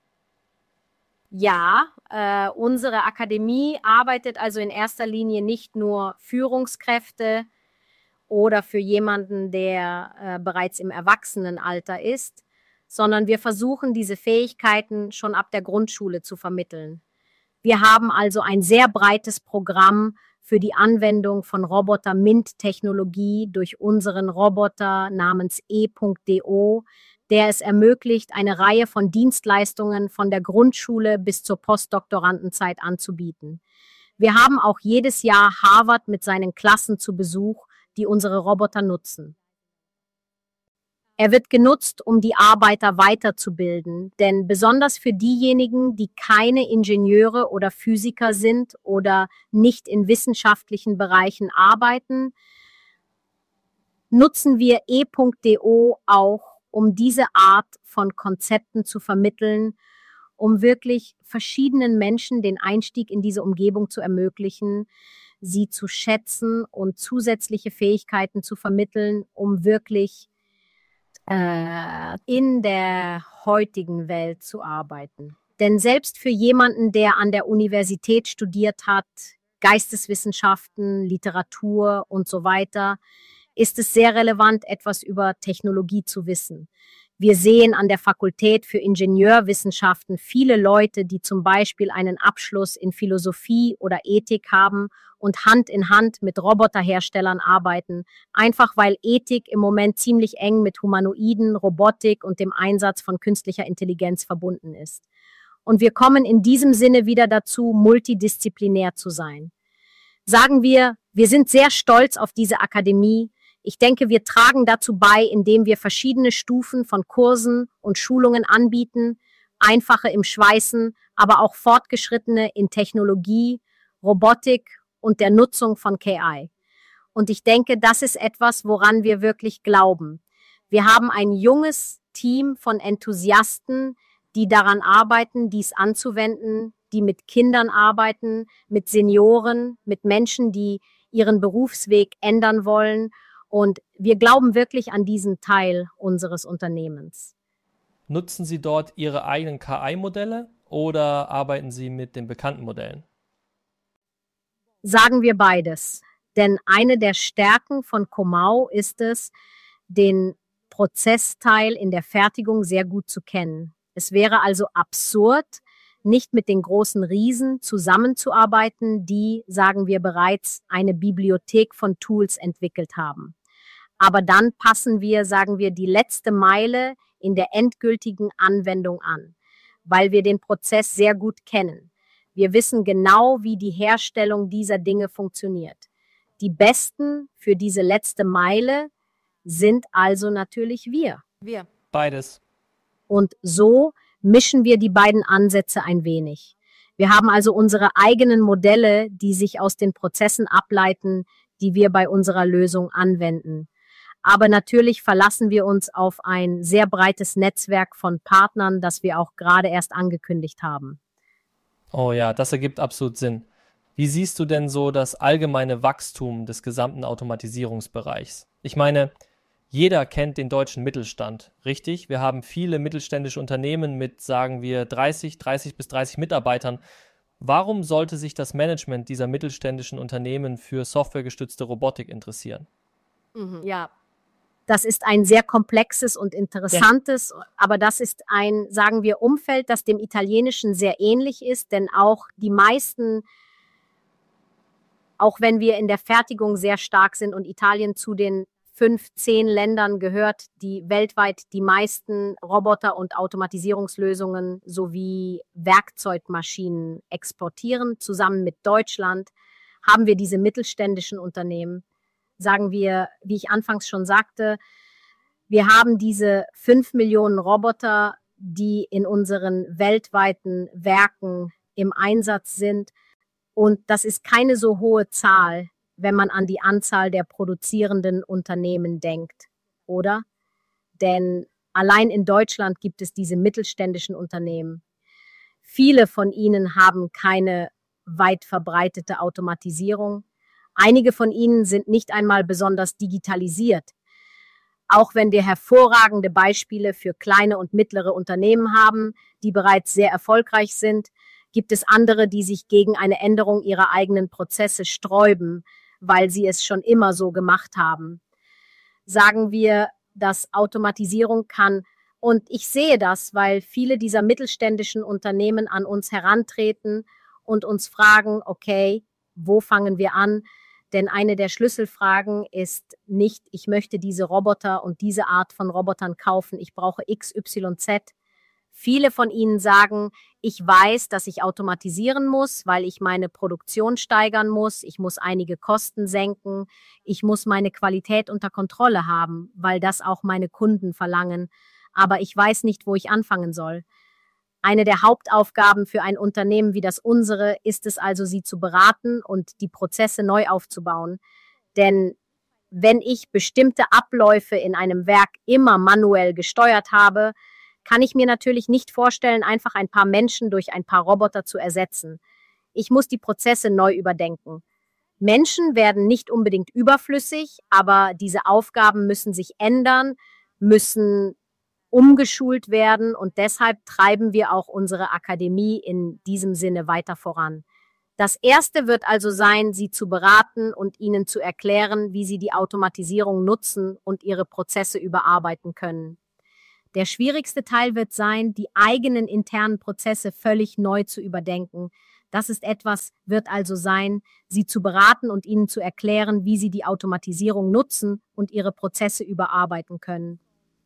Ja, unsere Akademie arbeitet also in erster Linie nicht nur Führungskräfte oder für jemanden, der bereits im Erwachsenenalter ist, sondern wir versuchen, diese Fähigkeiten schon ab der Grundschule zu vermitteln. Wir haben also ein sehr breites Programm für die Anwendung von Roboter-MINT-Technologie durch unseren Roboter namens E.DO, der es ermöglicht, eine Reihe von Dienstleistungen von der Grundschule bis zur Postdoktorandenzeit anzubieten. Wir haben auch jedes Jahr Harvard mit seinen Klassen zu Besuch, die unsere Roboter nutzen. Er wird genutzt, um die Arbeiter weiterzubilden, denn besonders für diejenigen, die keine Ingenieure oder Physiker sind oder nicht in wissenschaftlichen Bereichen arbeiten, nutzen wir E.DO auch, um diese Art von Konzepten zu vermitteln, um wirklich verschiedenen Menschen den Einstieg in diese Umgebung zu ermöglichen, sie zu schätzen und zusätzliche Fähigkeiten zu vermitteln, um wirklich in der heutigen Welt zu arbeiten. Denn selbst für jemanden, der an der Universität studiert hat, Geisteswissenschaften, Literatur und so weiter, ist es sehr relevant, etwas über Technologie zu wissen. Wir sehen an der Fakultät für Ingenieurwissenschaften viele Leute, die zum Beispiel einen Abschluss in Philosophie oder Ethik haben und Hand in Hand mit Roboterherstellern arbeiten, einfach weil Ethik im Moment ziemlich eng mit Humanoiden, Robotik und dem Einsatz von künstlicher Intelligenz verbunden ist. Und wir kommen in diesem Sinne wieder dazu, multidisziplinär zu sein. Sagen wir sind sehr stolz auf diese Akademie. Ich denke, wir tragen dazu bei, indem wir verschiedene Stufen von Kursen und Schulungen anbieten, einfache im Schweißen, aber auch fortgeschrittene in Technologie, Robotik und der Nutzung von KI. Und ich denke, das ist etwas, woran wir wirklich glauben. Wir haben ein junges Team von Enthusiasten, die daran arbeiten, dies anzuwenden, die mit Kindern arbeiten, mit Senioren, mit Menschen, die ihren Berufsweg ändern wollen. Und wir glauben wirklich an diesen Teil unseres Unternehmens. Nutzen Sie dort Ihre eigenen KI-Modelle oder arbeiten Sie mit den bekannten Modellen? Sagen wir beides. Denn eine der Stärken von Comau ist es, den Prozessteil in der Fertigung sehr gut zu kennen. Es wäre also absurd, nicht mit den großen Riesen zusammenzuarbeiten, die, sagen wir bereits, eine Bibliothek von Tools entwickelt haben. Aber dann passen wir, sagen wir, die letzte Meile in der endgültigen Anwendung an, weil wir den Prozess sehr gut kennen. Wir wissen genau, wie die Herstellung dieser Dinge funktioniert. Die Besten für diese letzte Meile sind also natürlich wir. Beides. Und so mischen wir die beiden Ansätze ein wenig. Wir haben also unsere eigenen Modelle, die sich aus den Prozessen ableiten, die wir bei unserer Lösung anwenden. Aber natürlich verlassen wir uns auf ein sehr breites Netzwerk von Partnern, das wir auch gerade erst angekündigt haben. Oh ja, das ergibt absolut Sinn. Wie siehst du denn so das allgemeine Wachstum des gesamten Automatisierungsbereichs? Ich meine, jeder kennt den deutschen Mittelstand, richtig? Wir haben viele mittelständische Unternehmen mit, sagen wir, 30 bis 30 Mitarbeitern. Warum sollte sich das Management dieser mittelständischen Unternehmen für softwaregestützte Robotik interessieren? Ja, das ist ein sehr komplexes und interessantes, aber das ist ein, sagen wir, Umfeld, das dem Italienischen sehr ähnlich ist, denn auch die meisten, auch wenn wir in der Fertigung sehr stark sind und Italien zu den 10 Ländern gehört, die weltweit die meisten Roboter- und Automatisierungslösungen sowie Werkzeugmaschinen exportieren, zusammen mit Deutschland, haben wir diese mittelständischen Unternehmen. Sagen wir, wie ich anfangs schon sagte, wir haben diese 5 Millionen Roboter, die in unseren weltweiten Werken im Einsatz sind. Und das ist keine so hohe Zahl, wenn man an die Anzahl der produzierenden Unternehmen denkt, oder? Denn allein in Deutschland gibt es diese mittelständischen Unternehmen. Viele von ihnen haben keine weit verbreitete Automatisierung. Einige von ihnen sind nicht einmal besonders digitalisiert. Auch wenn wir hervorragende Beispiele für kleine und mittlere Unternehmen haben, die bereits sehr erfolgreich sind, gibt es andere, die sich gegen eine Änderung ihrer eigenen Prozesse sträuben, weil sie es schon immer so gemacht haben. Sagen wir, dass Automatisierung kann, und ich sehe das, weil viele dieser mittelständischen Unternehmen an uns herantreten und uns fragen, okay, wo fangen wir an? Denn eine der Schlüsselfragen ist nicht, ich möchte diese Roboter und diese Art von Robotern kaufen, ich brauche X, Y, Z. Viele von ihnen sagen, ich weiß, dass ich automatisieren muss, weil ich meine Produktion steigern muss, ich muss einige Kosten senken, ich muss meine Qualität unter Kontrolle haben, weil das auch meine Kunden verlangen. Aber ich weiß nicht, wo ich anfangen soll. Eine der Hauptaufgaben für ein Unternehmen wie das unsere ist es also, sie zu beraten und die Prozesse neu aufzubauen. Denn wenn ich bestimmte Abläufe in einem Werk immer manuell gesteuert habe, kann ich mir natürlich nicht vorstellen, einfach ein paar Menschen durch ein paar Roboter zu ersetzen. Ich muss die Prozesse neu überdenken. Menschen werden nicht unbedingt überflüssig, aber diese Aufgaben müssen sich ändern, müssen umgeschult werden und deshalb treiben wir auch unsere Akademie in diesem Sinne weiter voran. Das erste wird also sein, Sie zu beraten und Ihnen zu erklären, wie Sie die Automatisierung nutzen und Ihre Prozesse überarbeiten können. Der schwierigste Teil wird sein, die eigenen internen Prozesse völlig neu zu überdenken. Das ist etwas, wird also sein, Sie zu beraten und Ihnen zu erklären, wie Sie die Automatisierung nutzen und Ihre Prozesse überarbeiten können.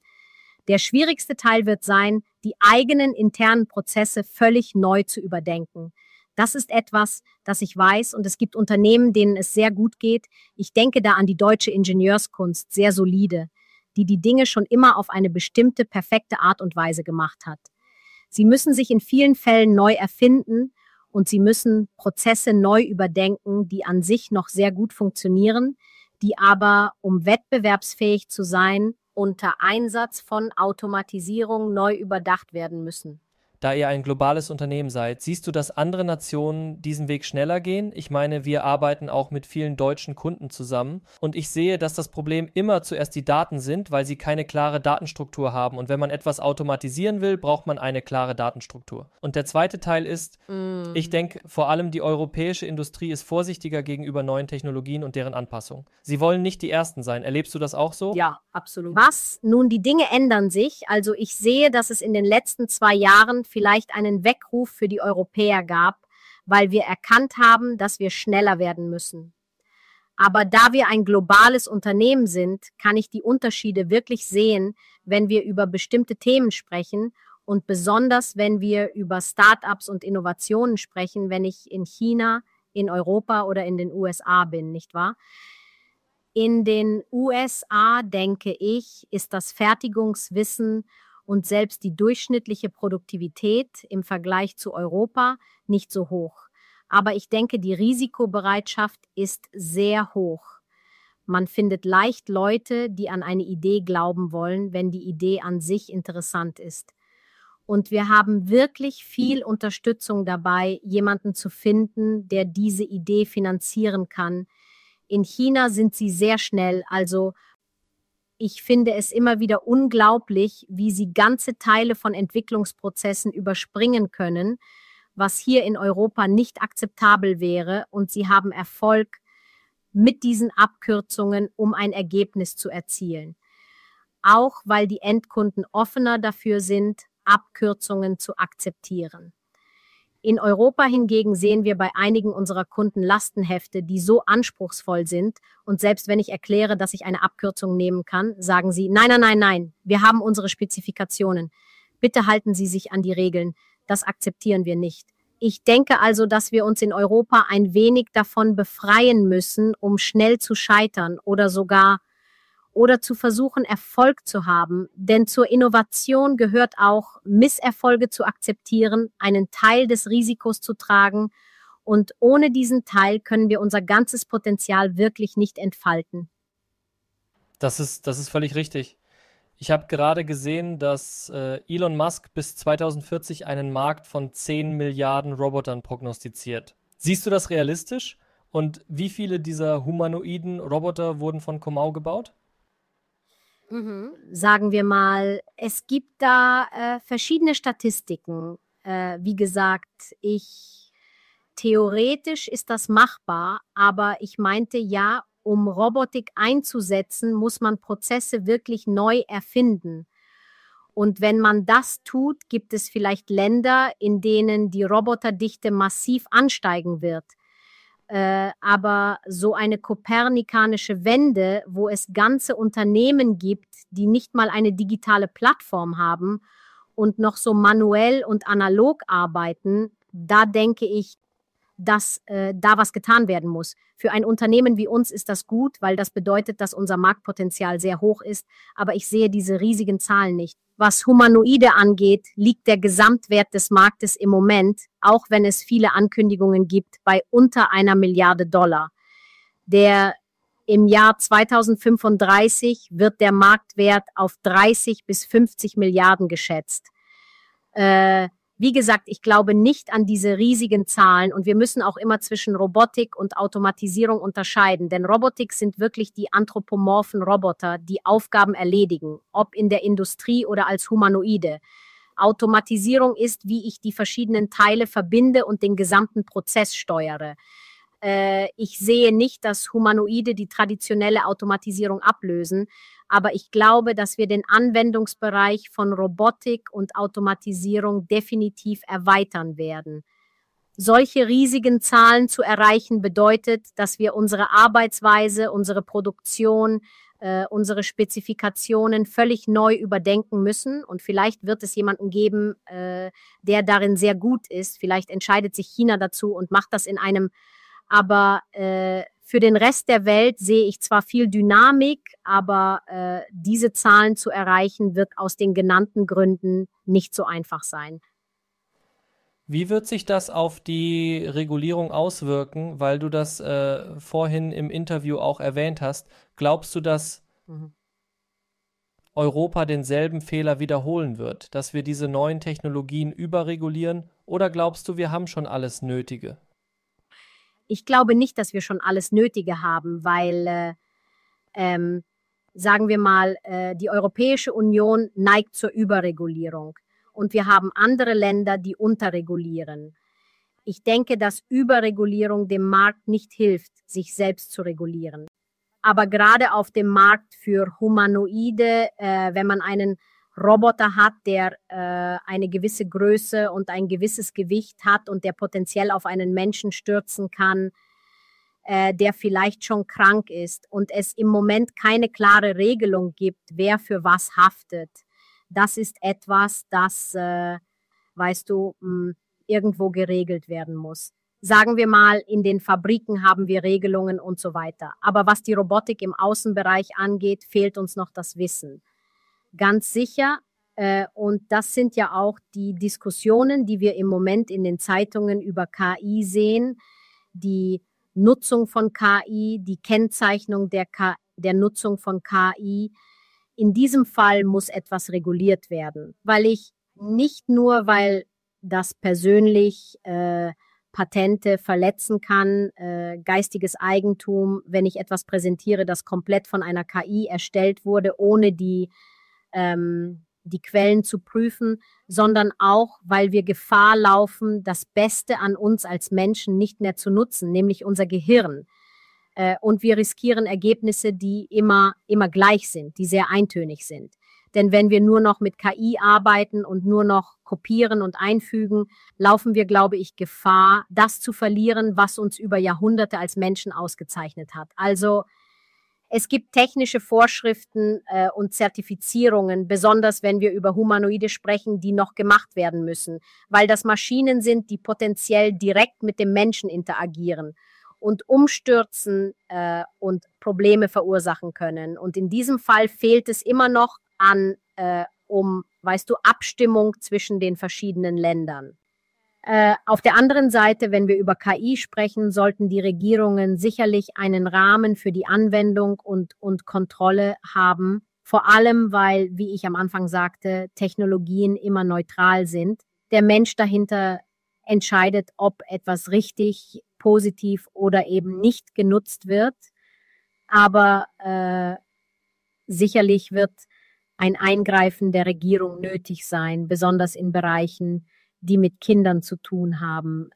Der schwierigste Teil wird sein, die eigenen internen Prozesse völlig neu zu überdenken. Das ist etwas, das ich weiß und es gibt Unternehmen, denen es sehr gut geht. Ich denke da an die deutsche Ingenieurskunst, sehr solide, die die Dinge schon immer auf eine bestimmte, perfekte Art und Weise gemacht hat. Sie müssen sich in vielen Fällen neu erfinden und sie müssen Prozesse neu überdenken, die an sich noch sehr gut funktionieren, die aber, um wettbewerbsfähig zu sein, unter Einsatz von Automatisierung neu überdacht werden müssen. Da ihr ein globales Unternehmen seid, siehst du, dass andere Nationen diesen Weg schneller gehen? Ich meine, wir arbeiten auch mit vielen deutschen Kunden zusammen und ich sehe, dass das Problem immer zuerst die Daten sind, weil sie keine klare Datenstruktur haben und wenn man etwas automatisieren will, braucht man eine klare Datenstruktur. Und der zweite Teil ist, ich denke, vor allem die europäische Industrie ist vorsichtiger gegenüber neuen Technologien und deren Anpassung. Sie wollen nicht die Ersten sein. Erlebst du das auch so? Ja, absolut. Was? Nun, die Dinge ändern sich. Also ich sehe, dass es in den letzten 2 Jahren vielleicht einen Weckruf für die Europäer gab, weil wir erkannt haben, dass wir schneller werden müssen. Aber da wir ein globales Unternehmen sind, kann ich die Unterschiede wirklich sehen, wenn wir über bestimmte Themen sprechen und besonders, wenn wir über Start-ups und Innovationen sprechen, wenn ich in China, in Europa oder in den USA bin, nicht wahr? In den USA, denke ich, ist das Fertigungswissen und selbst die durchschnittliche Produktivität im Vergleich zu Europa nicht so hoch. Aber ich denke, die Risikobereitschaft ist sehr hoch. Man findet leicht Leute, die an eine Idee glauben wollen, wenn die Idee an sich interessant ist. Und wir haben wirklich viel Unterstützung dabei, jemanden zu finden, der diese Idee finanzieren kann. In China sind sie sehr schnell, also ich finde es immer wieder unglaublich, wie sie ganze Teile von Entwicklungsprozessen überspringen können, was hier in Europa nicht akzeptabel wäre. Und sie haben Erfolg mit diesen Abkürzungen, um ein Ergebnis zu erzielen. Auch weil die Endkunden offener dafür sind, Abkürzungen zu akzeptieren. In Europa hingegen sehen wir bei einigen unserer Kunden Lastenhefte, die so anspruchsvoll sind und selbst wenn ich erkläre, dass ich eine Abkürzung nehmen kann, sagen sie, nein, nein, nein, nein, wir haben unsere Spezifikationen. Bitte halten Sie sich an die Regeln. Das akzeptieren wir nicht. Ich denke also, dass wir uns in Europa ein wenig davon befreien müssen, um schnell zu scheitern oder zu versuchen, Erfolg zu haben. Denn zur Innovation gehört auch, Misserfolge zu akzeptieren, einen Teil des Risikos zu tragen. Und ohne diesen Teil können wir unser ganzes Potenzial wirklich nicht entfalten. Das ist völlig richtig. Ich habe gerade gesehen, dass Elon Musk bis 2040 einen Markt von 10 Milliarden Robotern prognostiziert. Siehst du das realistisch? Und wie viele dieser humanoiden Roboter wurden von Comau gebaut? Sagen wir mal, es gibt da verschiedene Statistiken. Wie gesagt, theoretisch ist das machbar, aber ich meinte ja, um Robotik einzusetzen, muss man Prozesse wirklich neu erfinden. Und wenn man das tut, gibt es vielleicht Länder, in denen die Roboterdichte massiv ansteigen wird. Aber so eine kopernikanische Wende, wo es ganze Unternehmen gibt, die nicht mal eine digitale Plattform haben und noch so manuell und analog arbeiten, da denke ich, dass da was getan werden muss. Für ein Unternehmen wie uns ist das gut, weil das bedeutet, dass unser Marktpotenzial sehr hoch ist. Aber ich sehe diese riesigen Zahlen nicht. Was Humanoide angeht, liegt der Gesamtwert des Marktes im Moment, auch wenn es viele Ankündigungen gibt, bei unter $1 Milliarde. Im Jahr 2035 wird der Marktwert auf 30 bis 50 Milliarden geschätzt. Wie gesagt, ich glaube nicht an diese riesigen Zahlen und wir müssen auch immer zwischen Robotik und Automatisierung unterscheiden, denn Robotik sind wirklich die anthropomorphen Roboter, die Aufgaben erledigen, ob in der Industrie oder als Humanoide. Automatisierung ist, wie ich die verschiedenen Teile verbinde und den gesamten Prozess steuere. Ich sehe nicht, dass Humanoide die traditionelle Automatisierung ablösen, aber ich glaube, dass wir den Anwendungsbereich von Robotik und Automatisierung definitiv erweitern werden. Solche riesigen Zahlen zu erreichen bedeutet, dass wir unsere Arbeitsweise, unsere Produktion, unsere Spezifikationen völlig neu überdenken müssen. Und vielleicht wird es jemanden geben, der darin sehr gut ist. Vielleicht entscheidet sich China dazu und macht das in einem. Aber für den Rest der Welt sehe ich zwar viel Dynamik, aber diese Zahlen zu erreichen, wird aus den genannten Gründen nicht so einfach sein. Wie wird sich das auf die Regulierung auswirken, weil du das vorhin im Interview auch erwähnt hast? Glaubst du, dass Europa denselben Fehler wiederholen wird, dass wir diese neuen Technologien überregulieren? Oder glaubst du, wir haben schon alles Nötige? Ich glaube nicht, dass wir schon alles Nötige haben, weil, sagen wir mal, die Europäische Union neigt zur Überregulierung und wir haben andere Länder, die unterregulieren. Ich denke, dass Überregulierung dem Markt nicht hilft, sich selbst zu regulieren. Aber gerade auf dem Markt für Humanoide, wenn man einen Roboter hat, der eine gewisse Größe und ein gewisses Gewicht hat und der potenziell auf einen Menschen stürzen kann, der vielleicht schon krank ist und es im Moment keine klare Regelung gibt, wer für was haftet. Das ist etwas, das, weißt du, irgendwo geregelt werden muss. Sagen wir mal, in den Fabriken haben wir Regelungen und so weiter. Aber was die Robotik im Außenbereich angeht, fehlt uns noch das Wissen. Ganz sicher. Und das sind ja auch die Diskussionen, die wir im Moment in den Zeitungen über KI sehen. Die Nutzung von KI, die Kennzeichnung der Nutzung von KI. In diesem Fall muss etwas reguliert werden, weil das persönlich Patente verletzen kann, geistiges Eigentum, wenn ich etwas präsentiere, das komplett von einer KI erstellt wurde, ohne die Quellen zu prüfen, sondern auch, weil wir Gefahr laufen, das Beste an uns als Menschen nicht mehr zu nutzen, nämlich unser Gehirn. Und wir riskieren Ergebnisse, die immer gleich sind, die sehr eintönig sind. Denn wenn wir nur noch mit KI arbeiten und nur noch kopieren und einfügen, laufen wir, glaube ich, Gefahr, das zu verlieren, was uns über Jahrhunderte als Menschen ausgezeichnet hat. Also es gibt technische Vorschriften und Zertifizierungen, besonders wenn wir über Humanoide sprechen, die noch gemacht werden müssen, weil das Maschinen sind, die potenziell direkt mit dem Menschen interagieren und umstürzen und Probleme verursachen können. Und in diesem Fall fehlt es immer noch an Abstimmung zwischen den verschiedenen Ländern. Auf der anderen Seite, wenn wir über KI sprechen, sollten die Regierungen sicherlich einen Rahmen für die Anwendung und Kontrolle haben. Vor allem, weil, wie ich am Anfang sagte, Technologien immer neutral sind. Der Mensch dahinter entscheidet, ob etwas richtig, positiv oder eben nicht genutzt wird. Aber sicherlich wird ein Eingreifen der Regierung nötig sein, besonders in Bereichen, die mit Kindern zu tun haben.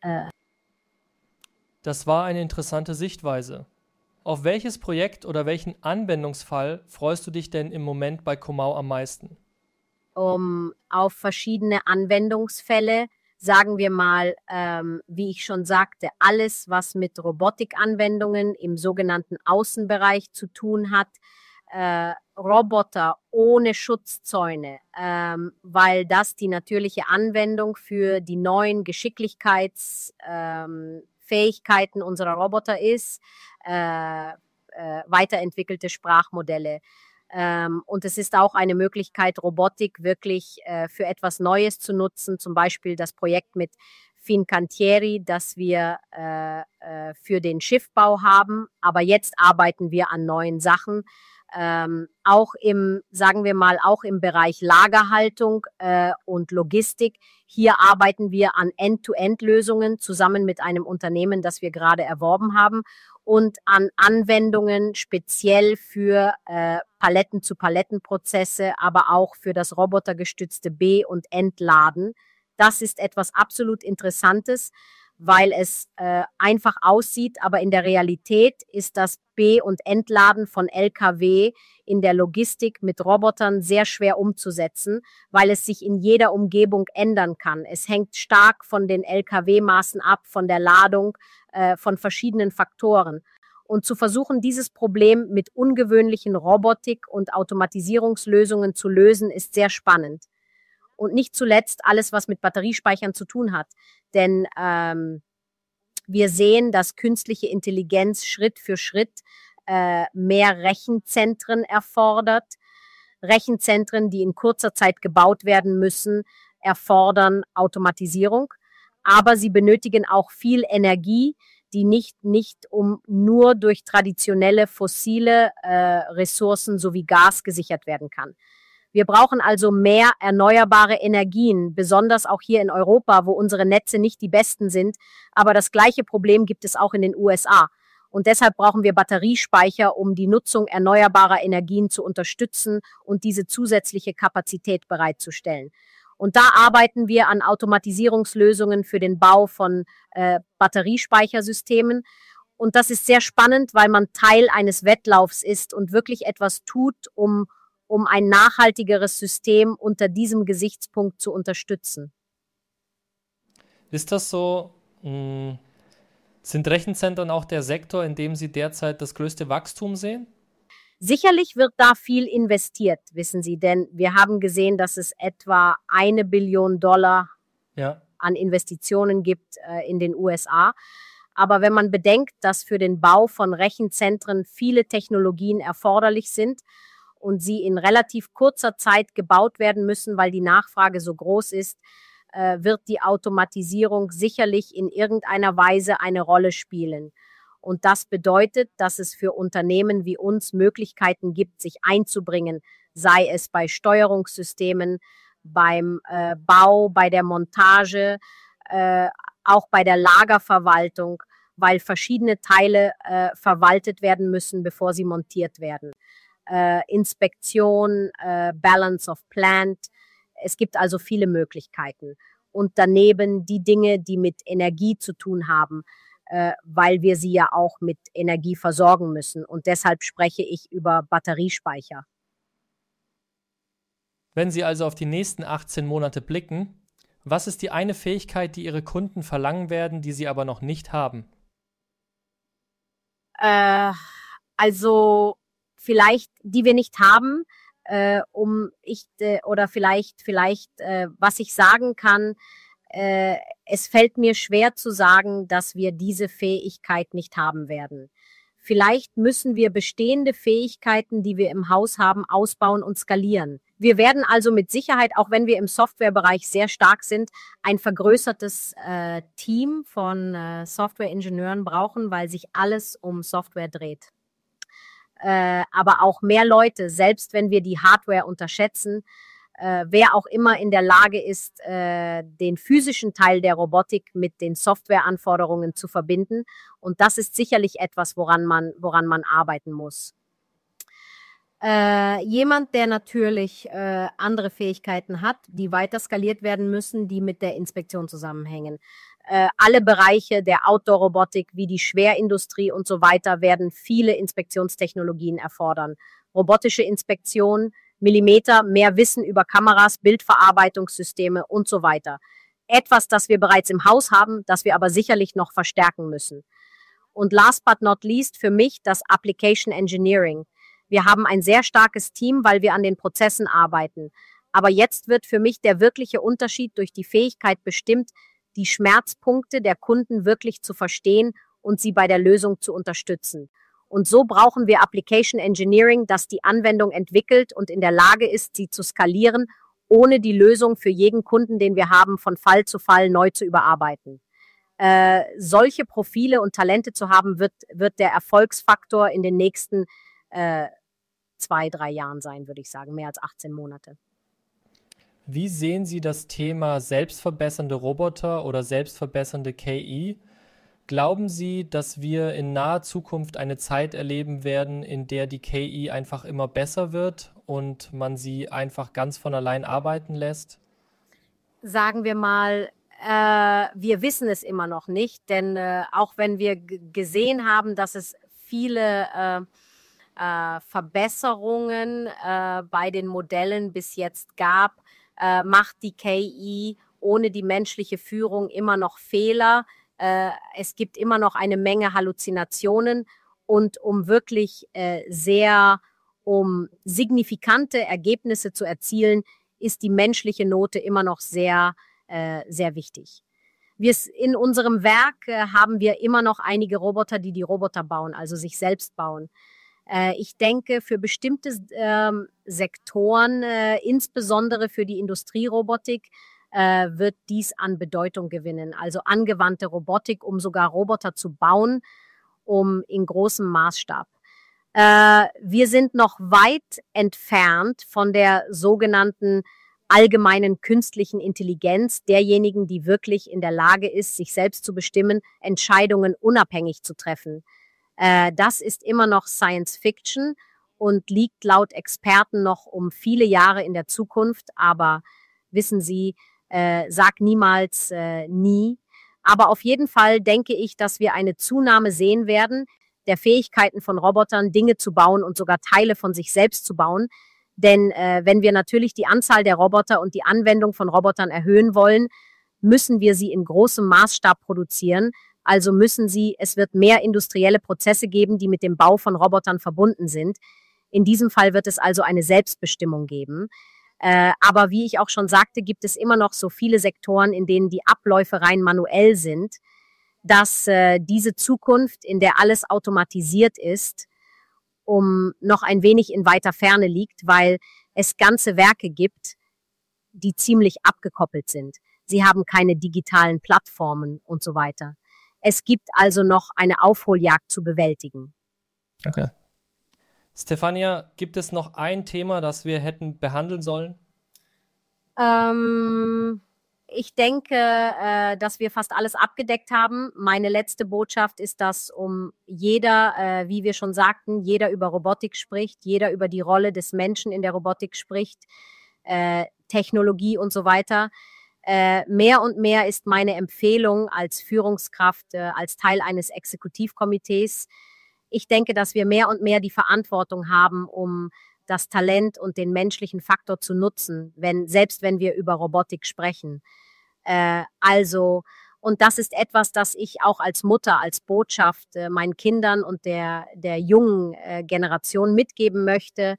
Das war eine interessante Sichtweise. Auf welches Projekt oder welchen Anwendungsfall freust du dich denn im Moment bei Comau am meisten? auf verschiedene Anwendungsfälle. Sagen wir mal, wie ich schon sagte, alles, was mit Robotikanwendungen im sogenannten Außenbereich zu tun hat, Roboter ohne Schutzzäune, weil das die natürliche Anwendung für die neuen Geschicklichkeitsfähigkeiten unserer Roboter ist, weiterentwickelte Sprachmodelle. Und es ist auch eine Möglichkeit, Robotik wirklich für etwas Neues zu nutzen, zum Beispiel das Projekt mit Fincantieri, das wir für den Schiffbau haben. Aber jetzt arbeiten wir an neuen Sachen, auch sagen wir mal, auch im Bereich Lagerhaltung und Logistik. Hier arbeiten wir an End-to-End-Lösungen zusammen mit einem Unternehmen, das wir gerade erworben haben, und an Anwendungen speziell für Paletten-zu-Paletten-Prozesse, aber auch für das robotergestützte Be- und Entladen. Das ist etwas absolut Interessantes, weil es einfach aussieht, aber in der Realität ist das Be- und Entladen von Lkw in der Logistik mit Robotern sehr schwer umzusetzen, weil es sich in jeder Umgebung ändern kann. Es hängt stark von den Lkw-Maßen ab, von der Ladung, von verschiedenen Faktoren. Und zu versuchen, dieses Problem mit ungewöhnlichen Robotik- und Automatisierungslösungen zu lösen, ist sehr spannend. Und nicht zuletzt alles, was mit Batteriespeichern zu tun hat. Denn wir sehen, dass künstliche Intelligenz Schritt für Schritt mehr Rechenzentren erfordert. Rechenzentren, die in kurzer Zeit gebaut werden müssen, erfordern Automatisierung. Aber sie benötigen auch viel Energie, die nicht nur durch traditionelle fossile Ressourcen sowie Gas gesichert werden kann. Wir brauchen also mehr erneuerbare Energien, besonders auch hier in Europa, wo unsere Netze nicht die besten sind. Aber das gleiche Problem gibt es auch in den USA. Und deshalb brauchen wir Batteriespeicher, um die Nutzung erneuerbarer Energien zu unterstützen und diese zusätzliche Kapazität bereitzustellen. Und da arbeiten wir an Automatisierungslösungen für den Bau von Batteriespeichersystemen. Und das ist sehr spannend, weil man Teil eines Wettlaufs ist und wirklich etwas tut, um ein nachhaltigeres System unter diesem Gesichtspunkt zu unterstützen. Ist das so? Sind Rechenzentren auch der Sektor, in dem Sie derzeit das größte Wachstum sehen? Sicherlich wird da viel investiert, wissen Sie, denn wir haben gesehen, dass es etwa $1 Billion an Investitionen gibt in den USA. Aber wenn man bedenkt, dass für den Bau von Rechenzentren viele Technologien erforderlich sind und sie in relativ kurzer Zeit gebaut werden müssen, weil die Nachfrage so groß ist, wird die Automatisierung sicherlich in irgendeiner Weise eine Rolle spielen. Und das bedeutet, dass es für Unternehmen wie uns Möglichkeiten gibt, sich einzubringen, sei es bei Steuerungssystemen, beim Bau, bei der Montage, auch bei der Lagerverwaltung, weil verschiedene Teile verwaltet werden müssen, bevor sie montiert werden. Inspektion, Balance of Plant. Es gibt also viele Möglichkeiten. Und daneben die Dinge, die mit Energie zu tun haben, weil wir sie ja auch mit Energie versorgen müssen. Und deshalb spreche ich über Batteriespeicher. Wenn Sie also auf die nächsten 18 Monate blicken, was ist die eine Fähigkeit, die Ihre Kunden verlangen werden, die Sie aber noch nicht haben? Also vielleicht, die wir nicht haben, oder vielleicht, was ich sagen kann, es fällt mir schwer zu sagen, dass wir diese Fähigkeit nicht haben werden. Vielleicht müssen wir bestehende Fähigkeiten, die wir im Haus haben, ausbauen und skalieren. Wir werden also mit Sicherheit, auch wenn wir im Softwarebereich sehr stark sind, ein vergrößertes Team von Softwareingenieuren brauchen, weil sich alles um Software dreht. Aber auch mehr Leute, selbst wenn wir die Hardware unterschätzen, wer auch immer in der Lage ist, den physischen Teil der Robotik mit den Softwareanforderungen zu verbinden. Und das ist sicherlich etwas, woran man arbeiten muss. Jemand, der natürlich andere Fähigkeiten hat, die weiter skaliert werden müssen, die mit der Inspektion zusammenhängen. Alle Bereiche der Outdoor-Robotik wie die Schwerindustrie und so weiter werden viele Inspektionstechnologien erfordern. Robotische Inspektion Millimeter, mehr Wissen über Kameras, Bildverarbeitungssysteme und so weiter. Etwas, das wir bereits im Haus haben, das wir aber sicherlich noch verstärken müssen. Und last but not least für mich das Application Engineering. Wir haben ein sehr starkes Team, weil wir an den Prozessen arbeiten. Aber jetzt wird für mich der wirkliche Unterschied durch die Fähigkeit bestimmt, die Schmerzpunkte der Kunden wirklich zu verstehen und sie bei der Lösung zu unterstützen. Und so brauchen wir Application Engineering, das die Anwendung entwickelt und in der Lage ist, sie zu skalieren, ohne die Lösung für jeden Kunden, den wir haben, von Fall zu Fall neu zu überarbeiten. Solche Profile und Talente zu haben, wird der Erfolgsfaktor in den nächsten 2-3 Jahren sein, würde ich sagen, mehr als 18 Monate. Wie sehen Sie das Thema selbstverbessernde Roboter oder selbstverbessernde KI? Glauben Sie, dass wir in naher Zukunft eine Zeit erleben werden, in der die KI einfach immer besser wird und man sie einfach ganz von allein arbeiten lässt? Sagen wir mal, wir wissen es immer noch nicht, denn auch wenn wir gesehen haben, dass es viele Verbesserungen bei den Modellen bis jetzt gab, macht die KI ohne die menschliche Führung immer noch Fehler. Es gibt immer noch eine Menge Halluzinationen und um wirklich um signifikante Ergebnisse zu erzielen, ist die menschliche Note immer noch sehr wichtig. In unserem Werk haben wir immer noch einige Roboter, die Roboter bauen, also sich selbst bauen. Ich denke, für bestimmte Sektoren, insbesondere für die Industrierobotik, wird dies an Bedeutung gewinnen. Also angewandte Robotik, um sogar Roboter zu bauen, in großem Maßstab. Wir sind noch weit entfernt von der sogenannten allgemeinen künstlichen Intelligenz, derjenigen, die wirklich in der Lage ist, sich selbst zu bestimmen, Entscheidungen unabhängig zu treffen. Das ist immer noch Science Fiction und liegt laut Experten noch um viele Jahre in der Zukunft. Aber wissen Sie, sag niemals nie. Aber auf jeden Fall denke ich, dass wir eine Zunahme sehen werden der Fähigkeiten von Robotern, Dinge zu bauen und sogar Teile von sich selbst zu bauen. Denn wenn wir natürlich die Anzahl der Roboter und die Anwendung von Robotern erhöhen wollen, müssen wir sie in großem Maßstab produzieren. Also es wird mehr industrielle Prozesse geben, die mit dem Bau von Robotern verbunden sind. In diesem Fall wird es also eine Selbstbestimmung geben. Aber wie ich auch schon sagte, gibt es immer noch so viele Sektoren, in denen die Abläufe rein manuell sind, dass diese Zukunft, in der alles automatisiert ist, noch ein wenig in weiter Ferne liegt, weil es ganze Werke gibt, die ziemlich abgekoppelt sind. Sie haben keine digitalen Plattformen und so weiter. Es gibt also noch eine Aufholjagd zu bewältigen. Okay. Stefania, gibt es noch ein Thema, das wir hätten behandeln sollen? Ich denke, dass wir fast alles abgedeckt haben. Meine letzte Botschaft ist, dass jeder, wie wir schon sagten, jeder über Robotik spricht, jeder über die Rolle des Menschen in der Robotik spricht, Technologie und so weiter. Mehr und mehr ist meine Empfehlung als Führungskraft, als Teil eines Exekutivkomitees. Ich denke, dass wir mehr und mehr die Verantwortung haben, um das Talent und den menschlichen Faktor zu nutzen, selbst wenn wir über Robotik sprechen. Und das ist etwas, das ich auch als Mutter, als Botschaft meinen Kindern und der jungen Generation mitgeben möchte,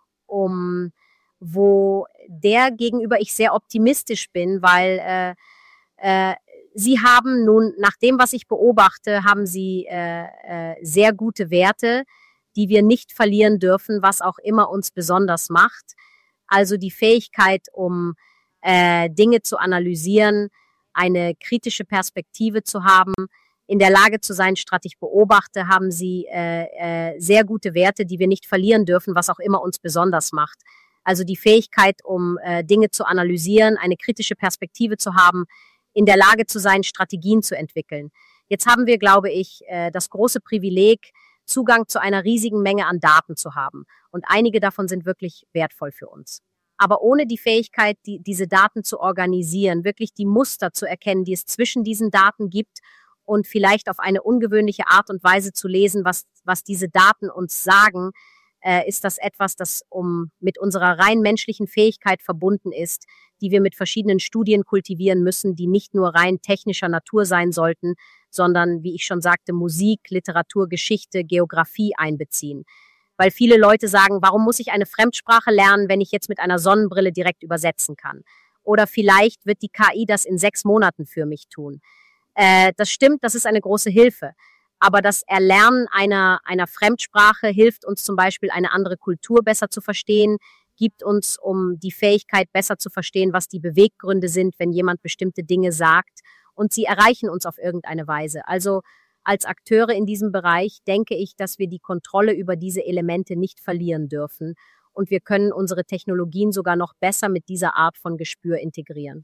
wo der gegenüber ich sehr optimistisch bin, weil sie haben nun, nach dem, was ich beobachte, haben sie sehr gute Werte, die wir nicht verlieren dürfen, was auch immer uns besonders macht. Also die Fähigkeit, Dinge zu analysieren, eine kritische Perspektive zu haben, in der Lage zu sein, statt ich beobachte, haben sie sehr gute Werte, die wir nicht verlieren dürfen, was auch immer uns besonders macht. Also die Fähigkeit, Dinge zu analysieren, eine kritische Perspektive zu haben, in der Lage zu sein, Strategien zu entwickeln. Jetzt haben wir, glaube ich, das große Privileg, Zugang zu einer riesigen Menge an Daten zu haben. Und einige davon sind wirklich wertvoll für uns. Aber ohne die Fähigkeit, diese Daten zu organisieren, wirklich die Muster zu erkennen, die es zwischen diesen Daten gibt und vielleicht auf eine ungewöhnliche Art und Weise zu lesen, was diese Daten uns sagen, ist das etwas, das mit unserer rein menschlichen Fähigkeit verbunden ist, die wir mit verschiedenen Studien kultivieren müssen, die nicht nur rein technischer Natur sein sollten, sondern, wie ich schon sagte, Musik, Literatur, Geschichte, Geografie einbeziehen. Weil viele Leute sagen, warum muss ich eine Fremdsprache lernen, wenn ich jetzt mit einer Sonnenbrille direkt übersetzen kann? Oder vielleicht wird die KI das in 6 Monaten für mich tun. Das stimmt, das ist eine große Hilfe. Aber das Erlernen einer Fremdsprache hilft uns zum Beispiel, eine andere Kultur besser zu verstehen, gibt uns um die Fähigkeit, besser zu verstehen, was die Beweggründe sind, wenn jemand bestimmte Dinge sagt. Und sie erreichen uns auf irgendeine Weise. Also als Akteure in diesem Bereich denke ich, dass wir die Kontrolle über diese Elemente nicht verlieren dürfen. Und wir können unsere Technologien sogar noch besser mit dieser Art von Gespür integrieren.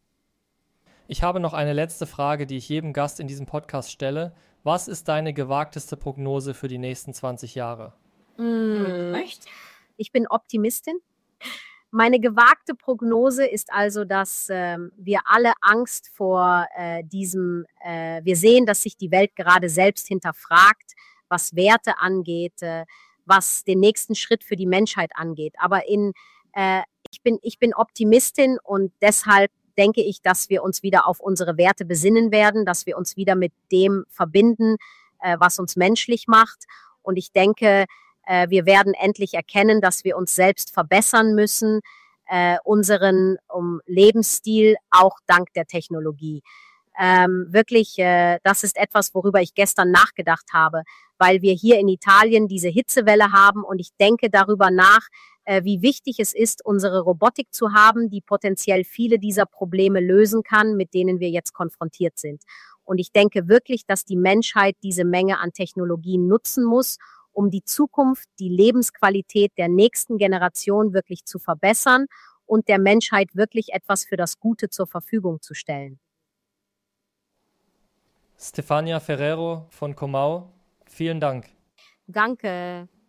Ich habe noch eine letzte Frage, die ich jedem Gast in diesem Podcast stelle. Was ist deine gewagteste Prognose für die nächsten 20 Jahre? Echt? Ich bin Optimistin. Meine gewagte Prognose ist also, dass wir alle Angst vor wir sehen, dass sich die Welt gerade selbst hinterfragt, was Werte angeht, was den nächsten Schritt für die Menschheit angeht. Aber ich bin Optimistin und deshalb denke ich, dass wir uns wieder auf unsere Werte besinnen werden, dass wir uns wieder mit dem verbinden, was uns menschlich macht. Und ich denke, wir werden endlich erkennen, dass wir uns selbst verbessern müssen, unseren Lebensstil, auch dank der Technologie. Wirklich, das ist etwas, worüber ich gestern nachgedacht habe, weil wir hier in Italien diese Hitzewelle haben und ich denke darüber nach, wie wichtig es ist, unsere Robotik zu haben, die potenziell viele dieser Probleme lösen kann, mit denen wir jetzt konfrontiert sind. Und ich denke wirklich, dass die Menschheit diese Menge an Technologien nutzen muss, um die Zukunft, die Lebensqualität der nächsten Generation wirklich zu verbessern und der Menschheit wirklich etwas für das Gute zur Verfügung zu stellen. Stefania Ferrero von Comau, vielen Dank. Danke.